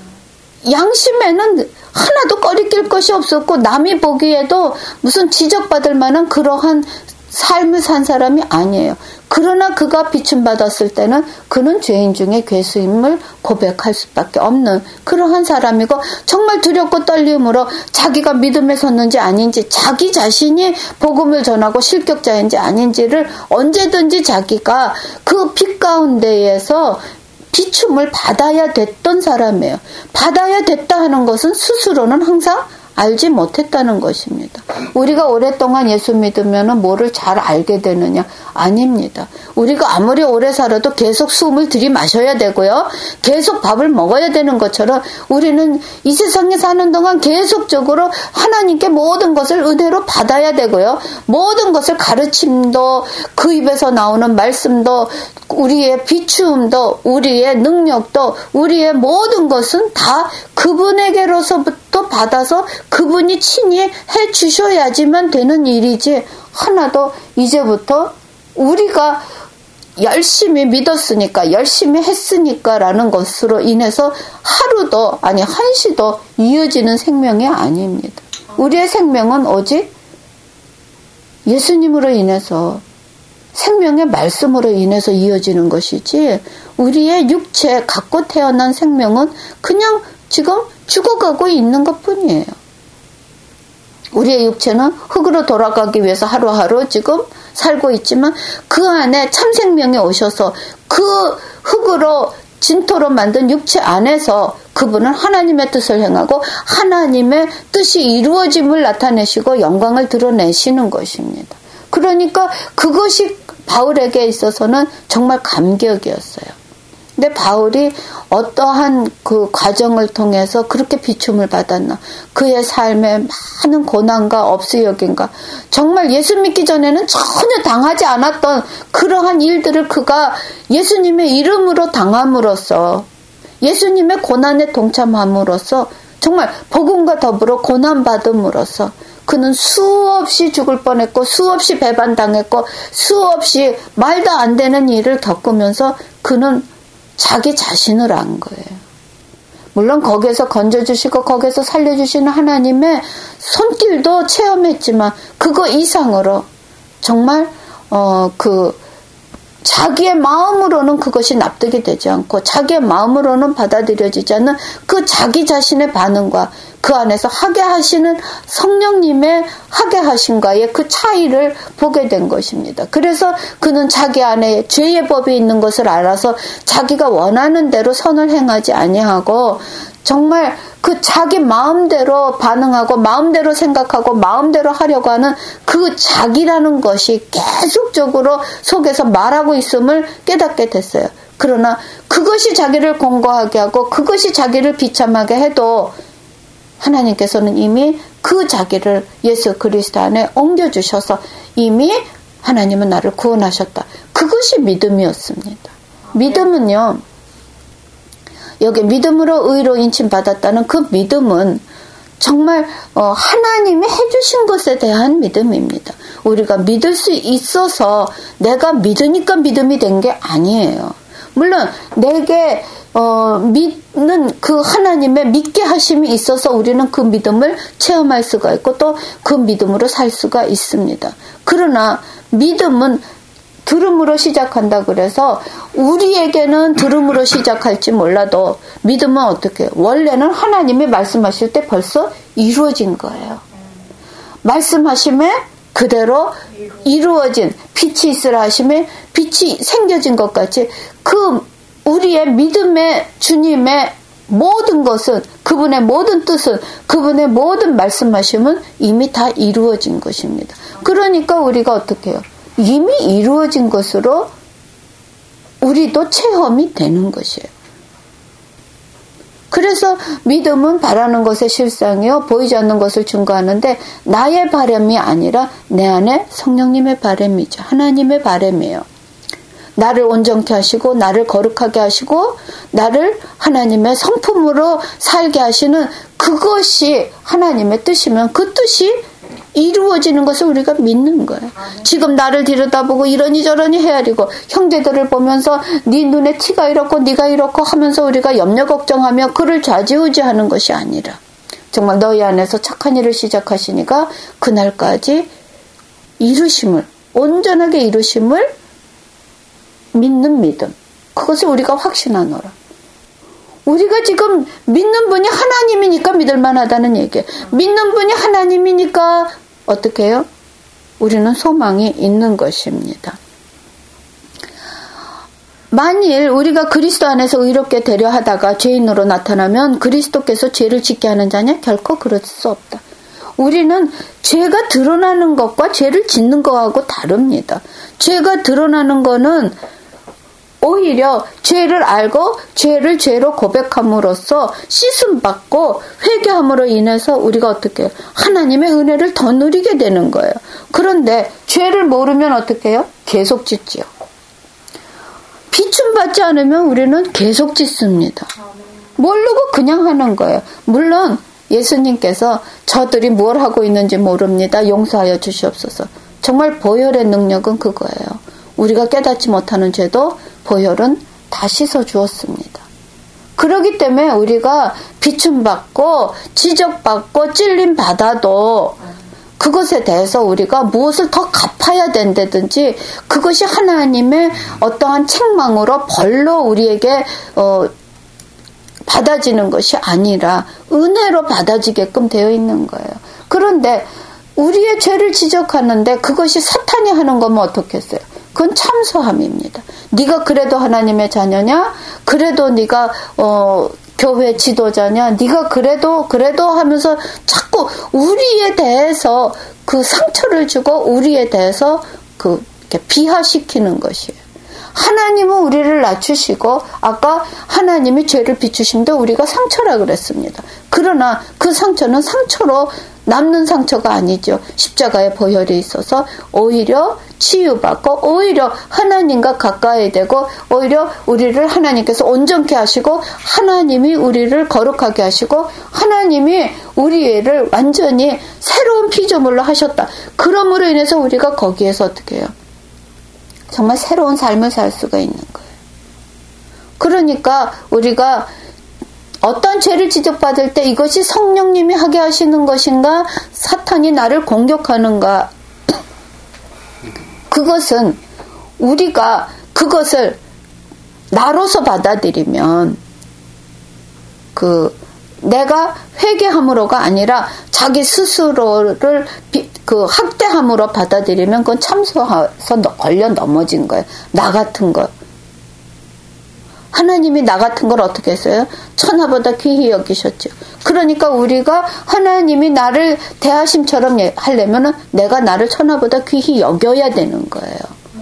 양심에는 하나도 꺼리낄 것이 없었고 남이 보기에도 무슨 지적받을 만한 그러한 삶을 산 사람이 아니에요. 그러나 그가 비춤받았을 때는 그는 죄인 중에 괴수임을 고백할 수밖에 없는 그러한 사람이고 정말 두렵고 떨림으로 자기가 믿음에 섰는지 아닌지 자기 자신이 복음을 전하고 실격자인지 아닌지를 언제든지 자기가 그 빛 가운데에서 비춤을 받아야 됐던 사람이에요. 받아야 됐다 하는 것은 스스로는 항상 알지 못했다는 것입니다. 우리가 오랫동안 예수 믿으면 뭐를 잘 알게 되느냐? 아닙니다. 우리가 아무리 오래 살아도 계속 숨을 들이마셔야 되고요. 계속 밥을 먹어야 되는 것처럼 우리는 이 세상에 사는 동안 계속적으로 하나님께 모든 것을 은혜로 받아야 되고요. 모든 것을 가르침도 그 입에서 나오는 말씀도 우리의 비추음도 우리의 능력도 우리의 모든 것은 다 그분에게로서부터 받아서 그분이 친히 해 주셔야지만 되는 일이지 하나도 이제부터 우리가 열심히 믿었으니까 열심히 했으니까 라는 것으로 인해서 하루도 아니 한시도 이어지는 생명이 아닙니다. 우리의 생명은 오직 예수님으로 인해서 생명의 말씀으로 인해서 이어지는 것이지 우리의 육체 갖고 태어난 생명은 그냥 지금 죽어가고 있는 것뿐이에요. 우리의 육체는 흙으로 돌아가기 위해서 하루하루 지금 살고 있지만 그 안에 참 생명이 오셔서 그 흙으로 진토로 만든 육체 안에서 그분은 하나님의 뜻을 행하고 하나님의 뜻이 이루어짐을 나타내시고 영광을 드러내시는 것입니다. 그러니까 그것이 바울에게 있어서는 정말 감격이었어요. 근데 바울이 어떠한 그 과정을 통해서 그렇게 비춤을 받았나? 그의 삶에 많은 고난과 업수역인가? 정말 예수 믿기 전에는 전혀 당하지 않았던 그러한 일들을 그가 예수님의 이름으로 당함으로써, 예수님의 고난에 동참함으로써, 정말 복음과 더불어 고난받음으로써 그는 수없이 죽을 뻔했고 수없이 배반당했고 수없이 말도 안 되는 일을 겪으면서 그는 자기 자신을 안 거예요. 물론 거기에서 건져주시고 거기에서 살려주시는 하나님의 손길도 체험했지만 그거 이상으로 정말 어, 그 자기의 마음으로는 그것이 납득이 되지 않고 자기의 마음으로는 받아들여지지 않는 그 자기 자신의 반응과 그 안에서 하게 하시는 성령님의 하게 하심과의 그 차이를 보게 된 것입니다. 그래서 그는 자기 안에 죄의 법이 있는 것을 알아서 자기가 원하는 대로 선을 행하지 아니하고 정말 그 자기 마음대로 반응하고 마음대로 생각하고 마음대로 하려고 하는 그 자기라는 것이 계속적으로 속에서 말하고 있음을 깨닫게 됐어요. 그러나 그것이 자기를 공고하게 하고 그것이 자기를 비참하게 해도 하나님께서는 이미 그 자기를 예수 그리스도 안에 옮겨주셔서 이미 하나님은 나를 구원하셨다. 그것이 믿음이었습니다. 믿음은요. 여기 믿음으로 의로 인침받았다는 그 믿음은 정말 하나님이 해주신 것에 대한 믿음입니다. 우리가 믿을 수 있어서 내가 믿으니까 믿음이 된 게 아니에요. 물론 내게 어, 믿는 그 하나님의 믿게 하심이 있어서 우리는 그 믿음을 체험할 수가 있고 또 그 믿음으로 살 수가 있습니다. 그러나 믿음은 들음으로 시작한다 그래서 우리에게는 들음으로 시작할지 몰라도 믿음은 어떻게 해요? 원래는 하나님이 말씀하실 때 벌써 이루어진 거예요. 말씀하심에 그대로 이루어진 빛이 있으라 하심에 빛이 생겨진 것 같이 그 우리의 믿음의 주님의 모든 것은 그분의 모든 뜻은 그분의 모든 말씀하심은 이미 다 이루어진 것입니다. 그러니까 우리가 어떻게 해요? 이미 이루어진 것으로 우리도 체험이 되는 것이에요. 그래서 믿음은 바라는 것의 실상이요 보이지 않는 것을 증거하는데 나의 바람이 아니라 내 안에 성령님의 바람이죠. 하나님의 바람이에요. 나를 온전케 하시고 나를 거룩하게 하시고 나를 하나님의 성품으로 살게 하시는 그것이 하나님의 뜻이면 그 뜻이 이루어지는 것을 우리가 믿는 거예요. 지금 나를 들여다보고 이러니 저러니 헤아리고 형제들을 보면서 네 눈에 티가 이렇고 네가 이렇고 하면서 우리가 염려 걱정하며 그를 좌지우지하는 것이 아니라 정말 너희 안에서 착한 일을 시작하시니까 그날까지 이루심을 온전하게 이루심을 믿는 믿음. 그것을 우리가 확신하노라. 우리가 지금 믿는 분이 하나님이니까 믿을 만하다는 얘기예요. 믿는 분이 하나님이니까 어떻게 해요? 우리는 소망이 있는 것입니다. 만일 우리가 그리스도 안에서 의롭게 되려 하다가 죄인으로 나타나면 그리스도께서 죄를 짓게 하는 자냐? 결코 그럴 수 없다. 우리는 죄가 드러나는 것과 죄를 짓는 것하고 다릅니다. 죄가 드러나는 것은 오히려 죄를 알고 죄를 죄로 고백함으로써 씻음받고 회개함으로 인해서 우리가 어떻게 해요? 하나님의 은혜를 더 누리게 되는 거예요. 그런데 죄를 모르면 어떻게 해요? 계속 짓지요. 비춤받지 않으면 우리는 계속 짓습니다. 모르고 그냥 하는 거예요. 물론 예수님께서 저들이 뭘 하고 있는지 모릅니다. 용서하여 주시옵소서. 정말 보혈의 능력은 그거예요. 우리가 깨닫지 못하는 죄도 보혈은 다 씻어 주었습니다. 그렇기 때문에 우리가 비춤받고 지적받고 찔림받아도 그것에 대해서 우리가 무엇을 더 갚아야 된다든지 그것이 하나님의 어떠한 책망으로 벌로 우리에게 어, 받아지는 것이 아니라 은혜로 받아지게끔 되어 있는 거예요. 그런데 우리의 죄를 지적하는데 그것이 사탄이 하는 거면 어떻겠어요? 그건 참소함입니다. 네가 그래도 하나님의 자녀냐? 그래도 네가 어, 교회 지도자냐? 네가 그래도 그래도 하면서 자꾸 우리에 대해서 그 상처를 주고 우리에 대해서 그 이렇게 비하시키는 것이에요. 하나님은 우리를 낮추시고 아까 하나님이 죄를 비추심도 우리가 상처라 그랬습니다. 그러나 그 상처는 상처로 남는 상처가 아니죠. 십자가에 보혈이 있어서 오히려 치유받고 오히려 하나님과 가까이 되고 오히려 우리를 하나님께서 온전케 하시고 하나님이 우리를 거룩하게 하시고 하나님이 우리를 완전히 새로운 피조물로 하셨다. 그러므로 인해서 우리가 거기에서 어떻게 해요? 정말 새로운 삶을 살 수가 있는 거예요. 그러니까 우리가 어떤 죄를 지적받을 때 이것이 성령님이 하게 하시는 것인가 사탄이 나를 공격하는가 그것은 우리가 그것을 나로서 받아들이면 그 내가 회개함으로가 아니라 자기 스스로를 그 학대함으로 받아들이면 그건 참소해서 걸려 넘어진 거예요. 나 같은 것. 하나님이 나 같은 걸 어떻게 했어요? 천하보다 귀히 여기셨죠. 그러니까 우리가 하나님이 나를 대하심처럼 하려면 내가 나를 천하보다 귀히 여겨야 되는 거예요.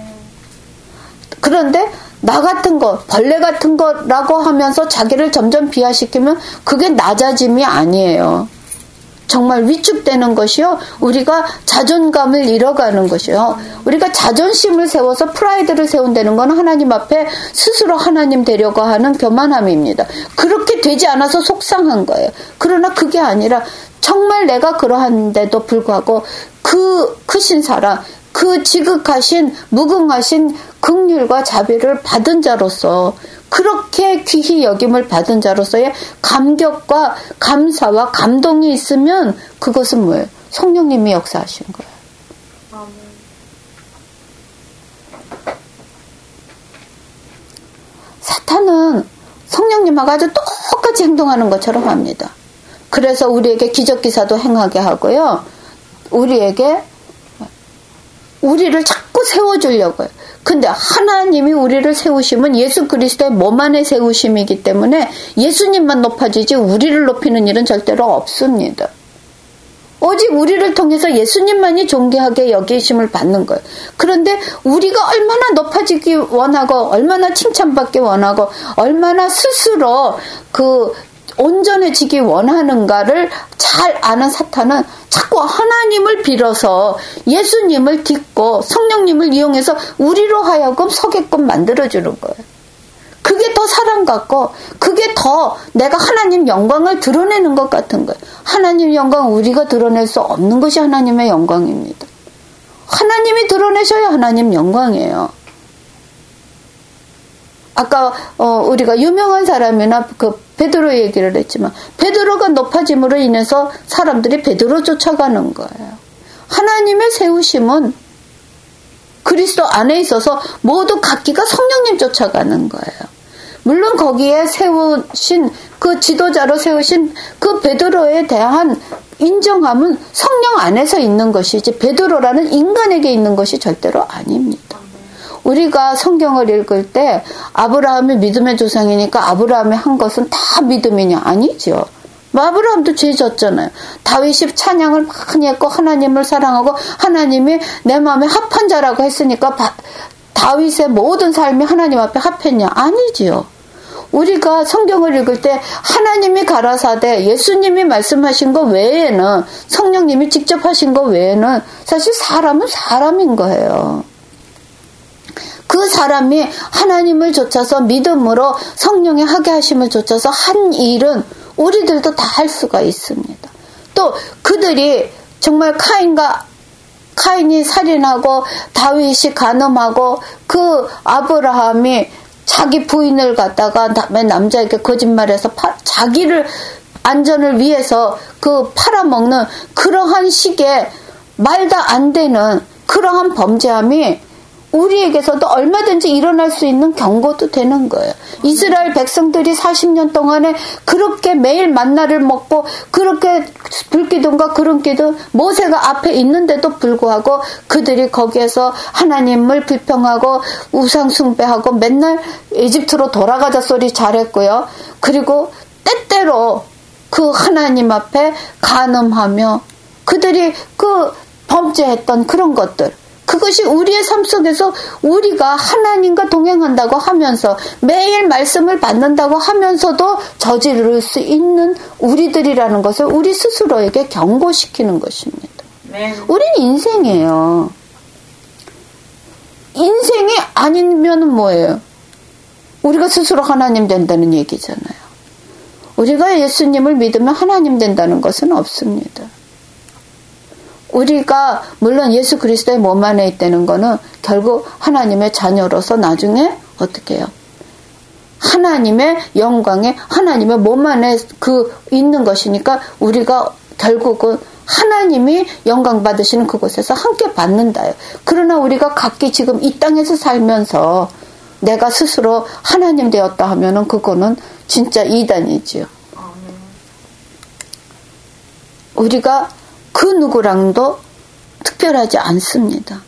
그런데 나 같은 거, 벌레 같은 거라고 하면서 자기를 점점 비하시키면 그게 낮아짐이 아니에요. 정말 위축되는 것이요. 우리가 자존감을 잃어가는 것이요. 우리가 자존심을 세워서 프라이드를 세운다는 건 하나님 앞에 스스로 하나님 되려고 하는 교만함입니다. 그렇게 되지 않아서 속상한 거예요. 그러나 그게 아니라 정말 내가 그러한데도 불구하고 그 크신 사랑, 그 지극하신 무궁하신 긍휼과 자비를 받은 자로서 그렇게 귀히 여김을 받은 자로서의 감격과 감사와 감동이 있으면 그것은 뭐예요? 성령님이 역사하신 거예요. 아멘. 사탄은 성령님하고 아주 똑같이 행동하는 것처럼 합니다. 그래서 우리에게 기적기사도 행하게 하고요. 우리에게 우리를 자꾸 세워주려고 해요. 근데 하나님이 우리를 세우심은 예수 그리스도의 몸 안에 세우심이기 때문에 예수님만 높아지지 우리를 높이는 일은 절대로 없습니다. 오직 우리를 통해서 예수님만이 존귀하게 여기심을 받는 거예요. 그런데 우리가 얼마나 높아지기 원하고 얼마나 칭찬받기 원하고 얼마나 스스로 그 온전해지기 원하는가를 잘 아는 사탄은 자꾸 하나님을 빌어서 예수님을 딛고 성령님을 이용해서 우리로 하여금 서게끔 만들어주는 거예요. 그게 더 사랑 같고 그게 더 내가 하나님 영광을 드러내는 것 같은 거예요. 하나님 영광 우리가 드러낼 수 없는 것이 하나님의 영광입니다. 하나님이 드러내셔야 하나님 영광이에요. 아까 어, 우리가 유명한 사람이나 그 베드로 얘기를 했지만 베드로가 높아짐으로 인해서 사람들이 베드로 쫓아가는 거예요. 하나님의 세우심은 그리스도 안에 있어서 모두 각기가 성령님 쫓아가는 거예요. 물론 거기에 세우신 그 지도자로 세우신 그 베드로에 대한 인정함은 성령 안에서 있는 것이지 베드로라는 인간에게 있는 것이 절대로 아닙니다. 우리가 성경을 읽을 때 아브라함이 믿음의 조상이니까 아브라함이 한 것은 다 믿음이냐? 아니죠. 아브라함도 죄 졌잖아요. 다윗이 찬양을 많이 했고 하나님을 사랑하고 하나님이 내 마음에 합한 자라고 했으니까 바, 다윗의 모든 삶이 하나님 앞에 합했냐? 아니지요. 우리가 성경을 읽을 때 하나님이 가라사대 예수님이 말씀하신 것 외에는 성령님이 직접 하신 것 외에는 사실 사람은 사람인 거예요. 그 사람이 하나님을 좇아서 믿음으로 성령의 하게 하심을 좇아서 한 일은 우리들도 다 할 수가 있습니다. 또 그들이 정말 카인과 카인이 살인하고 다윗이 간음하고 그 아브라함이 자기 부인을 갖다가 남자에게 거짓말해서 파, 자기를 안전을 위해서 그 팔아먹는 그러한 식의 말도 안 되는 그러한 범죄함이 우리에게서도 얼마든지 일어날 수 있는 경고도 되는 거예요. 이스라엘 백성들이 사십 년 동안에 그렇게 매일 만나를 먹고 그렇게 불기둥과 구름기둥 모세가 앞에 있는데도 불구하고 그들이 거기에서 하나님을 불평하고 우상 숭배하고 맨날 이집트로 돌아가자 소리 잘했고요. 그리고 때때로 그 하나님 앞에 간음하며 그들이 그 범죄했던 그런 것들 그것이 우리의 삶 속에서 우리가 하나님과 동행한다고 하면서 매일 말씀을 받는다고 하면서도 저지를 수 있는 우리들이라는 것을 우리 스스로에게 경고시키는 것입니다. 네. 우리는 인생이에요. 인생이 아니면 뭐예요? 우리가 스스로 하나님 된다는 얘기잖아요. 우리가 예수님을 믿으면 하나님 된다는 것은 없습니다. 우리가 물론 예수 그리스도의 몸 안에 있다는 것은 결국 하나님의 자녀로서 나중에 어떻게 해요? 하나님의 영광에 하나님의 몸 안에 그 있는 것이니까 우리가 결국은 하나님이 영광 받으시는 그곳에서 함께 받는다요. 그러나 우리가 각기 지금 이 땅에서 살면서 내가 스스로 하나님 되었다 하면은 그거는 진짜 이단이지요. 우리가 그 누구랑도 특별하지 않습니다.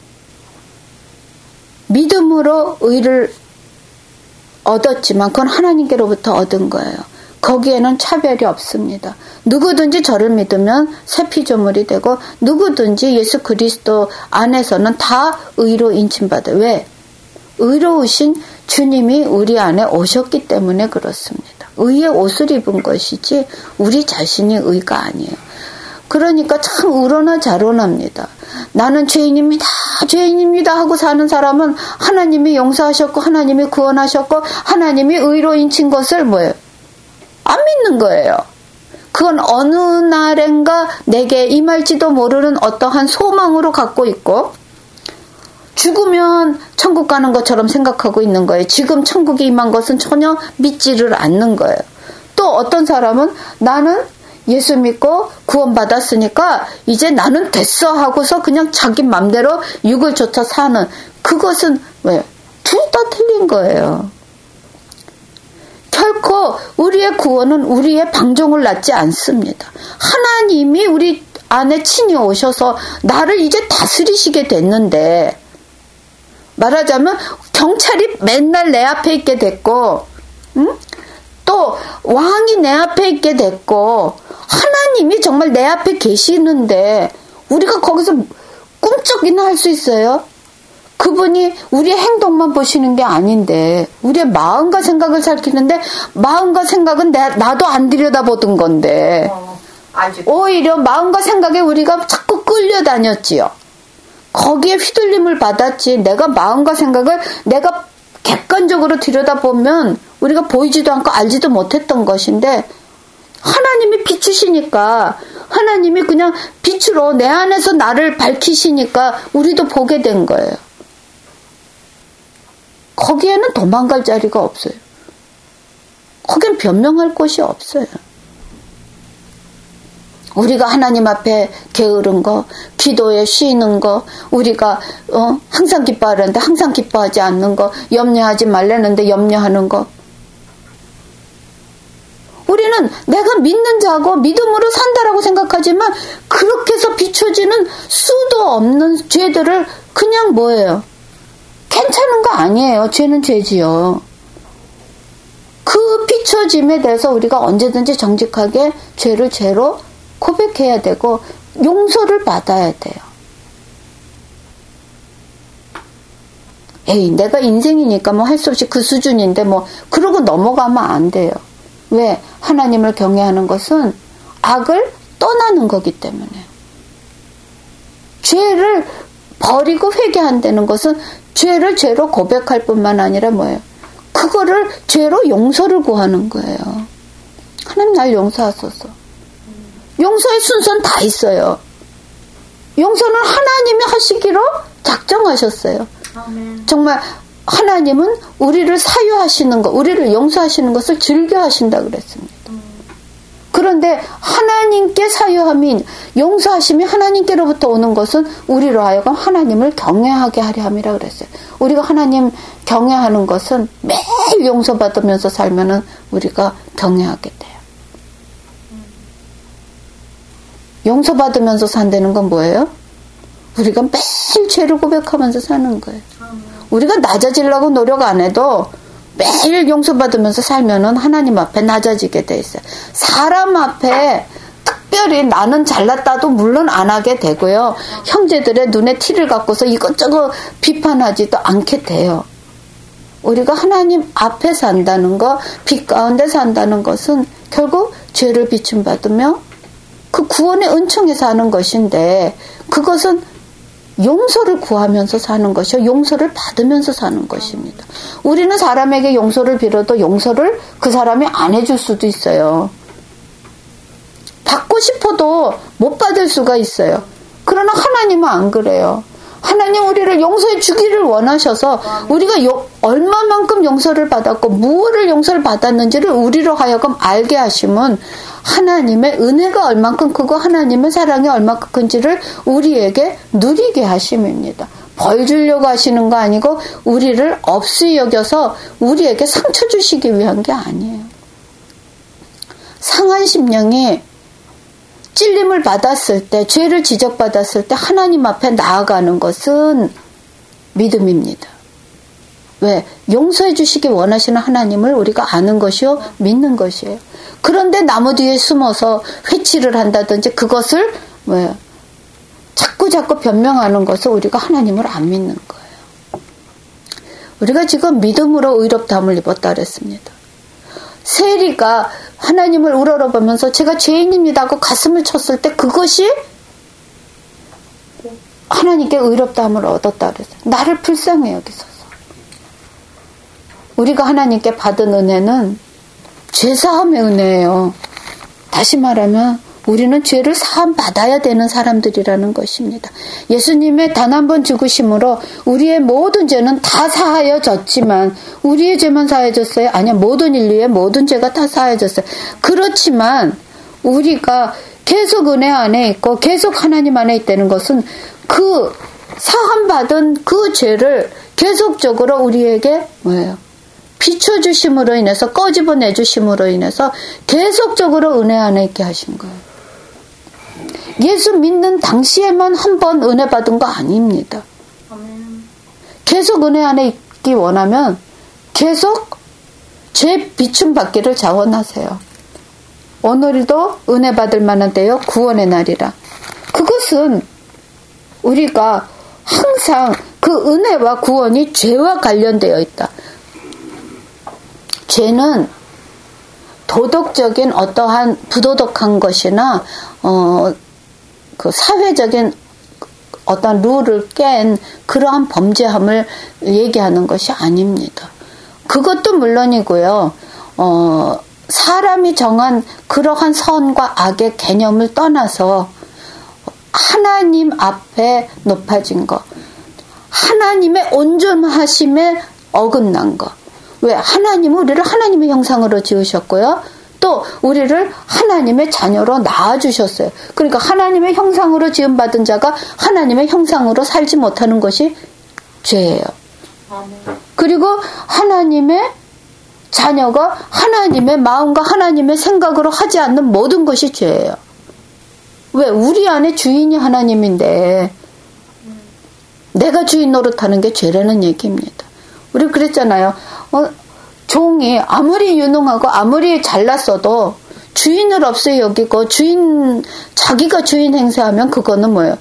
믿음으로 의를 얻었지만 그건 하나님께로부터 얻은 거예요. 거기에는 차별이 없습니다. 누구든지 저를 믿으면 새 피조물이 되고 누구든지 예수 그리스도 안에서는 다 의로 인침받아요. 왜? 의로우신 주님이 우리 안에 오셨기 때문에 그렇습니다. 의의 옷을 입은 것이지 우리 자신이 의가 아니에요. 그러니까 참 우러나 자론합니다. 나는 죄인입니다. 죄인입니다 하고 사는 사람은 하나님이 용서하셨고 하나님이 구원하셨고 하나님이 의로 인친 것을 뭐예요? 안 믿는 거예요. 그건 어느 날엔가 내게 임할지도 모르는 어떠한 소망으로 갖고 있고 죽으면 천국 가는 것처럼 생각하고 있는 거예요. 지금 천국이 임한 것은 전혀 믿지를 않는 거예요. 또 어떤 사람은 나는 예수 믿고 구원받았으니까 이제 나는 됐어 하고서 그냥 자기 맘대로 육을 쫓아 사는 그것은 왜? 둘 다 틀린 거예요. 결코 우리의 구원은 우리의 방종을 낳지 않습니다. 하나님이 우리 안에 친히 오셔서 나를 이제 다스리시게 됐는데 말하자면 경찰이 맨날 내 앞에 있게 됐고 응? 또 왕이 내 앞에 있게 됐고 하나님이 정말 내 앞에 계시는데 우리가 거기서 꿈쩍이나 할 수 있어요? 그분이 우리의 행동만 보시는 게 아닌데 우리의 마음과 생각을 살피는데 마음과 생각은 내, 나도 안 들여다보던 건데 어, 오히려 마음과 생각에 우리가 자꾸 끌려다녔지요. 거기에 휘둘림을 받았지. 내가 마음과 생각을 내가 객관적으로 들여다보면 우리가 보이지도 않고 알지도 못했던 것인데 하나님이 비추시니까 하나님이 그냥 빛으로 내 안에서 나를 밝히시니까 우리도 보게 된 거예요. 거기에는 도망갈 자리가 없어요. 거기엔 변명할 곳이 없어요. 우리가 하나님 앞에 게으른 거, 기도에 쉬는 거, 우리가 어, 항상 기뻐하려는데 항상 기뻐하지 않는 거, 염려하지 말라는데 염려하는 거. 우리는 내가 믿는 자고 믿음으로 산다라고 생각하지만 그렇게 해서 비춰지는 수도 없는 죄들을 그냥 뭐예요? 괜찮은 거 아니에요. 죄는 죄지요. 그 비춰짐에 대해서 우리가 언제든지 정직하게 죄를 죄로 고백해야 되고 용서를 받아야 돼요. 에이, 내가 인생이니까 뭐 할 수 없이 그 수준인데 뭐 그러고 넘어가면 안 돼요. 왜? 하나님을 경외하는 것은 악을 떠나는 거기 때문에. 죄를 버리고 회개한다는 것은 죄를 죄로 고백할 뿐만 아니라 뭐예요? 그거를 죄로 용서를 구하는 거예요. 하나님 날 용서하소서. 용서의 순서는 다 있어요. 용서는 하나님이 하시기로 작정하셨어요. 아멘. 정말 하나님은 우리를 사유하시는 것, 우리를 용서하시는 것을 즐겨하신다 그랬습니다. 음. 그런데 하나님께 사유함이 용서하심이 하나님께로부터 오는 것은 우리로 하여금 하나님을 경외하게 하려 함이라 그랬어요. 우리가 하나님 경외하는 것은 매일 용서받으면서 살면은 우리가 경외하게 돼요. 용서받으면서 산다는 건 뭐예요? 우리가 매일 죄를 고백하면서 사는 거예요. 우리가 낮아지려고 노력 안 해도 매일 용서받으면서 살면은 하나님 앞에 낮아지게 돼 있어요. 사람 앞에 특별히 나는 잘났다도 물론 안 하게 되고요. 형제들의 눈에 티를 갖고서 이것저것 비판하지도 않게 돼요. 우리가 하나님 앞에 산다는 것, 빛 가운데 산다는 것은 결국 죄를 비춤받으며 그 구원의 은총에 사는 것인데, 그것은 용서를 구하면서 사는 것이요, 용서를 받으면서 사는 것입니다. 우리는 사람에게 용서를 빌어도 용서를 그 사람이 안 해줄 수도 있어요. 받고 싶어도 못 받을 수가 있어요. 그러나 하나님은 안 그래요. 하나님 우리를 용서해 주기를 원하셔서 우리가 요, 얼마만큼 용서를 받았고 무엇을 용서를 받았는지를 우리로 하여금 알게 하시면 하나님의 은혜가 얼만큼 크고 하나님의 사랑이 얼만큼 큰지를 우리에게 누리게 하심입니다. 벌 주려고 하시는 거 아니고 우리를 없이 여겨서 우리에게 상처 주시기 위한 게 아니에요. 상한 심령이 찔림을 받았을 때, 죄를 지적받았을 때 하나님 앞에 나아가는 것은 믿음입니다. 왜? 용서해 주시기 원하시는 하나님을 우리가 아는 것이요, 믿는 것이에요. 그런데 나무 뒤에 숨어서 회치를 한다든지 그것을 왜? 자꾸 자꾸 변명하는 것을 우리가 하나님을 안 믿는 거예요. 우리가 지금 믿음으로 의롭다함을 입었다 그랬습니다. 세리가 하나님을 우러러보면서 제가 죄인입니다 하고 가슴을 쳤을 때 그것이 하나님께 의롭다함을 얻었다 그랬어요. 나를 불쌍히 여기소서. 우리가 하나님께 받은 은혜는 죄사함의 은혜예요. 다시 말하면 우리는 죄를 사함 받아야 되는 사람들이라는 것입니다. 예수님의 단 한 번 죽으심으로 우리의 모든 죄는 다 사하여졌지만, 우리의 죄만 사하여졌어요? 아니요, 모든 인류의 모든 죄가 다 사하여졌어요. 그렇지만 우리가 계속 은혜 안에 있고 계속 하나님 안에 있다는 것은 그 사함 받은 그 죄를 계속적으로 우리에게 뭐예요? 비춰주심으로 인해서, 꺼집어내주심으로 인해서 계속적으로 은혜 안에 있게 하신 거예요. 예수 믿는 당시에만 한 번 은혜 받은 거 아닙니다. 계속 은혜 안에 있기 원하면 계속 죄 비춤 받기를 자원하세요. 오늘도 은혜 받을 만한 때요, 구원의 날이라. 그것은 우리가 항상 그 은혜와 구원이 죄와 관련되어 있다. 죄는 도덕적인 어떠한 부도덕한 것이나 어, 그 사회적인 어떤 룰을 깬 그러한 범죄함을 얘기하는 것이 아닙니다. 그것도 물론이고요. 어, 사람이 정한 그러한 선과 악의 개념을 떠나서 하나님 앞에 높아진 것, 하나님의 온전하심에 어긋난 것. 왜? 하나님은 우리를 하나님의 형상으로 지으셨고요. 또 우리를 하나님의 자녀로 낳아주셨어요. 그러니까 하나님의 형상으로 지음받은 자가 하나님의 형상으로 살지 못하는 것이 죄예요. 그리고 하나님의 자녀가 하나님의 마음과 하나님의 생각으로 하지 않는 모든 것이 죄예요. 왜? 우리 안에 주인이 하나님인데 내가 주인 노릇하는 게 죄라는 얘기입니다. 우리 그랬잖아요. 어, 종이 아무리 유능하고 아무리 잘났어도 주인을 없이 여기고 주인, 자기가 주인 행세하면 그거는 뭐예요?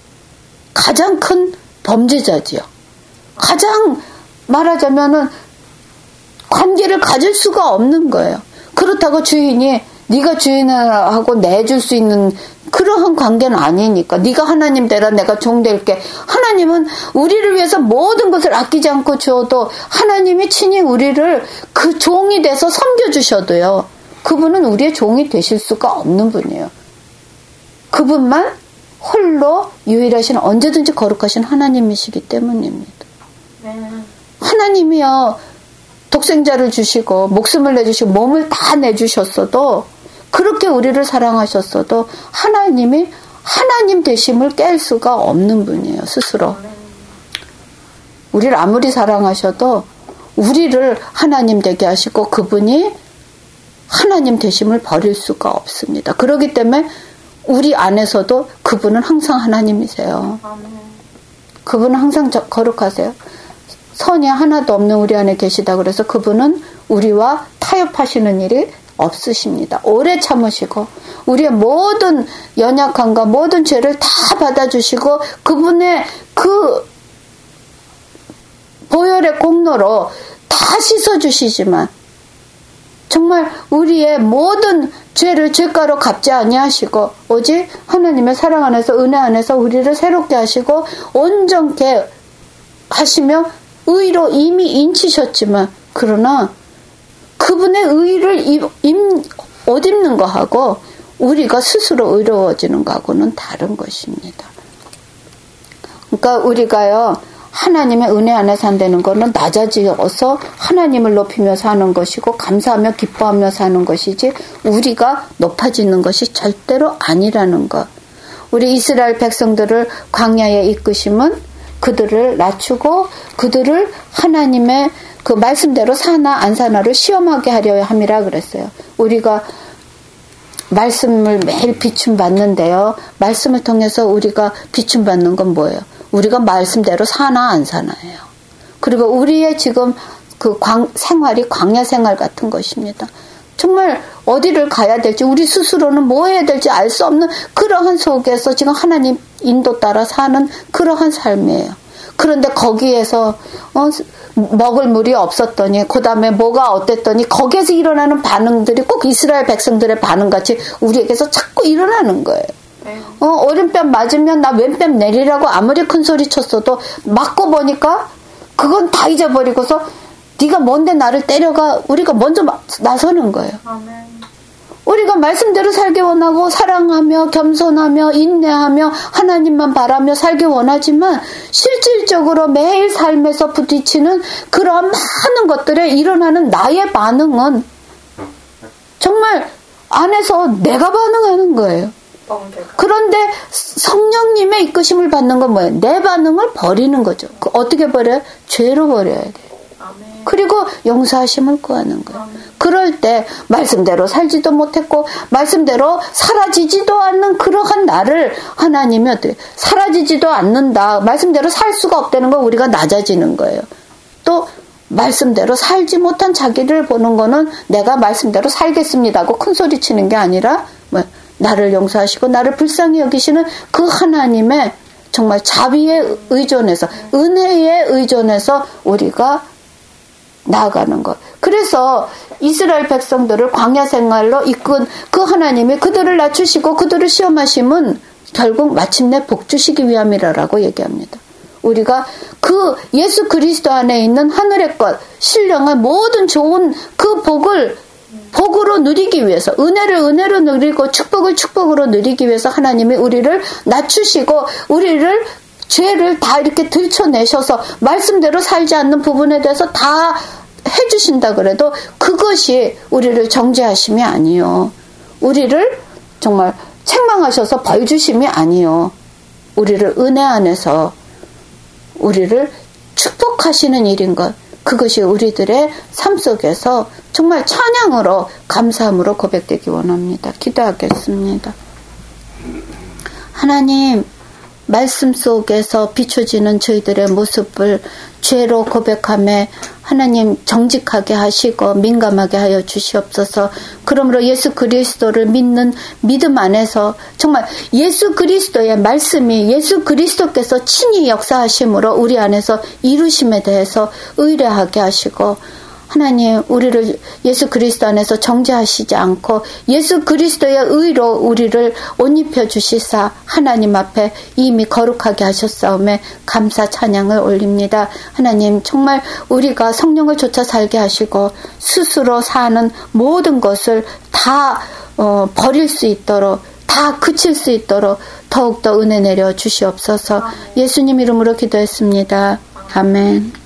가장 큰 범죄자지요. 가장 말하자면은 관계를 가질 수가 없는 거예요. 그렇다고 주인이 네가 주인하고 내줄 수 있는 그러한 관계는 아니니까. 네가 하나님 되라, 내가 종 될게. 하나님은 우리를 위해서 모든 것을 아끼지 않고 주어도 하나님이 친히 우리를 그 종이 돼서 섬겨주셔도요, 그분은 우리의 종이 되실 수가 없는 분이에요. 그분만 홀로 유일하신, 언제든지 거룩하신 하나님이시기 때문입니다. 네. 하나님이요, 독생자를 주시고 목숨을 내주시고 몸을 다 내주셨어도, 그렇게 우리를 사랑하셨어도 하나님이 하나님 되심을 깰 수가 없는 분이에요, 스스로. 우리를 아무리 사랑하셔도 우리를 하나님 되게 하시고 그분이 하나님 되심을 버릴 수가 없습니다. 그렇기 때문에 우리 안에서도 그분은 항상 하나님이세요. 그분은 항상 거룩하세요. 선이 하나도 없는 우리 안에 계시다 그래서 그분은 우리와 타협하시는 일이 없으십니다. 오래 참으시고 우리의 모든 연약함과 모든 죄를 다 받아주시고 그분의 그 보혈의 공로로 다 씻어주시지만 정말 우리의 모든 죄를 죄가로 갚지 아니하시고 오직 하나님의 사랑 안에서 은혜 안에서 우리를 새롭게 하시고 온전케 하시며 의로 이미 인치셨지만 그러나 그분의 의를 입, 입, 옷 입는 거하고 우리가 스스로 의로워지는 거하고는 다른 것입니다. 그러니까 우리가요 하나님의 은혜 안에 산다는 거는 낮아지어서 하나님을 높이며 사는 것이고 감사하며 기뻐하며 사는 것이지 우리가 높아지는 것이 절대로 아니라는 것. 우리 이스라엘 백성들을 광야에 이끄심은 그들을 낮추고 그들을 하나님의 그 말씀대로 사나 안 사나를 시험하게 하려 함이라 그랬어요. 우리가 말씀을 매일 비춤받는데요. 말씀을 통해서 우리가 비춤받는 건 뭐예요? 우리가 말씀대로 사나 안 사나예요. 그리고 우리의 지금 그 광, 생활이 광야 생활 같은 것입니다. 정말 어디를 가야 될지 우리 스스로는 뭐 해야 될지 알 수 없는 그러한 속에서 지금 하나님 인도 따라 사는 그러한 삶이에요. 그런데 거기에서 어, 먹을 물이 없었더니 그 다음에 뭐가 어땠더니 거기에서 일어나는 반응들이 꼭 이스라엘 백성들의 반응같이 우리에게서 자꾸 일어나는 거예요. 어, 오른뺨 맞으면 나 왼뺨 내리라고 아무리 큰 소리 쳤어도 맞고 보니까 그건 다 잊어버리고서 네가 뭔데 나를 때려가 우리가 먼저 나서는 거예요. 아멘. 우리가 말씀대로 살기 원하고 사랑하며 겸손하며 인내하며 하나님만 바라며 살기 원하지만 실질적으로 매일 삶에서 부딪히는 그런 많은 것들에 일어나는 나의 반응은 정말 안에서 내가 반응하는 거예요. 그런데 성령님의 이끄심을 받는 건 뭐예요? 내 반응을 버리는 거죠. 어떻게 버려요? 죄로 버려야 돼요. 그리고 용서하심을 구하는 거예요. 그럴 때 말씀대로 살지도 못했고 말씀대로 사라지지도 않는 그러한 나를 하나님이 어떻게 사라지지도 않는다. 말씀대로 살 수가 없다는 건 우리가 낮아지는 거예요. 또 말씀대로 살지 못한 자기를 보는 거는 내가 말씀대로 살겠습니다 하고 큰 소리 치는 게 아니라 뭐 나를 용서하시고 나를 불쌍히 여기시는 그 하나님의 정말 자비에 의존해서 은혜에 의존해서 우리가 나아가는 것. 그래서 이스라엘 백성들을 광야 생활로 이끈 그 하나님이 그들을 낮추시고 그들을 시험하심은 결국 마침내 복 주시기 위함이라고 얘기합니다. 우리가 그 예수 그리스도 안에 있는 하늘의 것, 신령한 모든 좋은 그 복을 복으로 누리기 위해서 은혜를 은혜로 누리고 축복을 축복으로 누리기 위해서 하나님이 우리를 낮추시고 우리를 죄를 다 이렇게 들춰내셔서 말씀대로 살지 않는 부분에 대해서 다 해주신다 그래도 그것이 우리를 정죄하심이 아니요. 우리를 정말 책망하셔서 벌 주심이 아니요. 우리를 은혜 안에서 우리를 축복하시는 일인 것. 그것이 우리들의 삶 속에서 정말 찬양으로 감사함으로 고백되기 원합니다. 기도하겠습니다. 하나님, 말씀 속에서 비춰지는 저희들의 모습을 죄로 고백하며 하나님 정직하게 하시고 민감하게 하여 주시옵소서. 그러므로 예수 그리스도를 믿는 믿음 안에서 정말 예수 그리스도의 말씀이 예수 그리스도께서 친히 역사하심으로 우리 안에서 이루심에 대해서 의뢰하게 하시고 하나님 우리를 예수 그리스도 안에서 정죄하시지 않고 예수 그리스도의 의로 우리를 옷 입혀 주시사 하나님 앞에 이미 거룩하게 하셨사오매 감사 찬양을 올립니다. 하나님 정말 우리가 성령을 쫓아 살게 하시고 스스로 사는 모든 것을 다 어, 버릴 수 있도록 다 그칠 수 있도록 더욱더 은혜 내려 주시옵소서. 예수님 이름으로 기도했습니다. 아멘.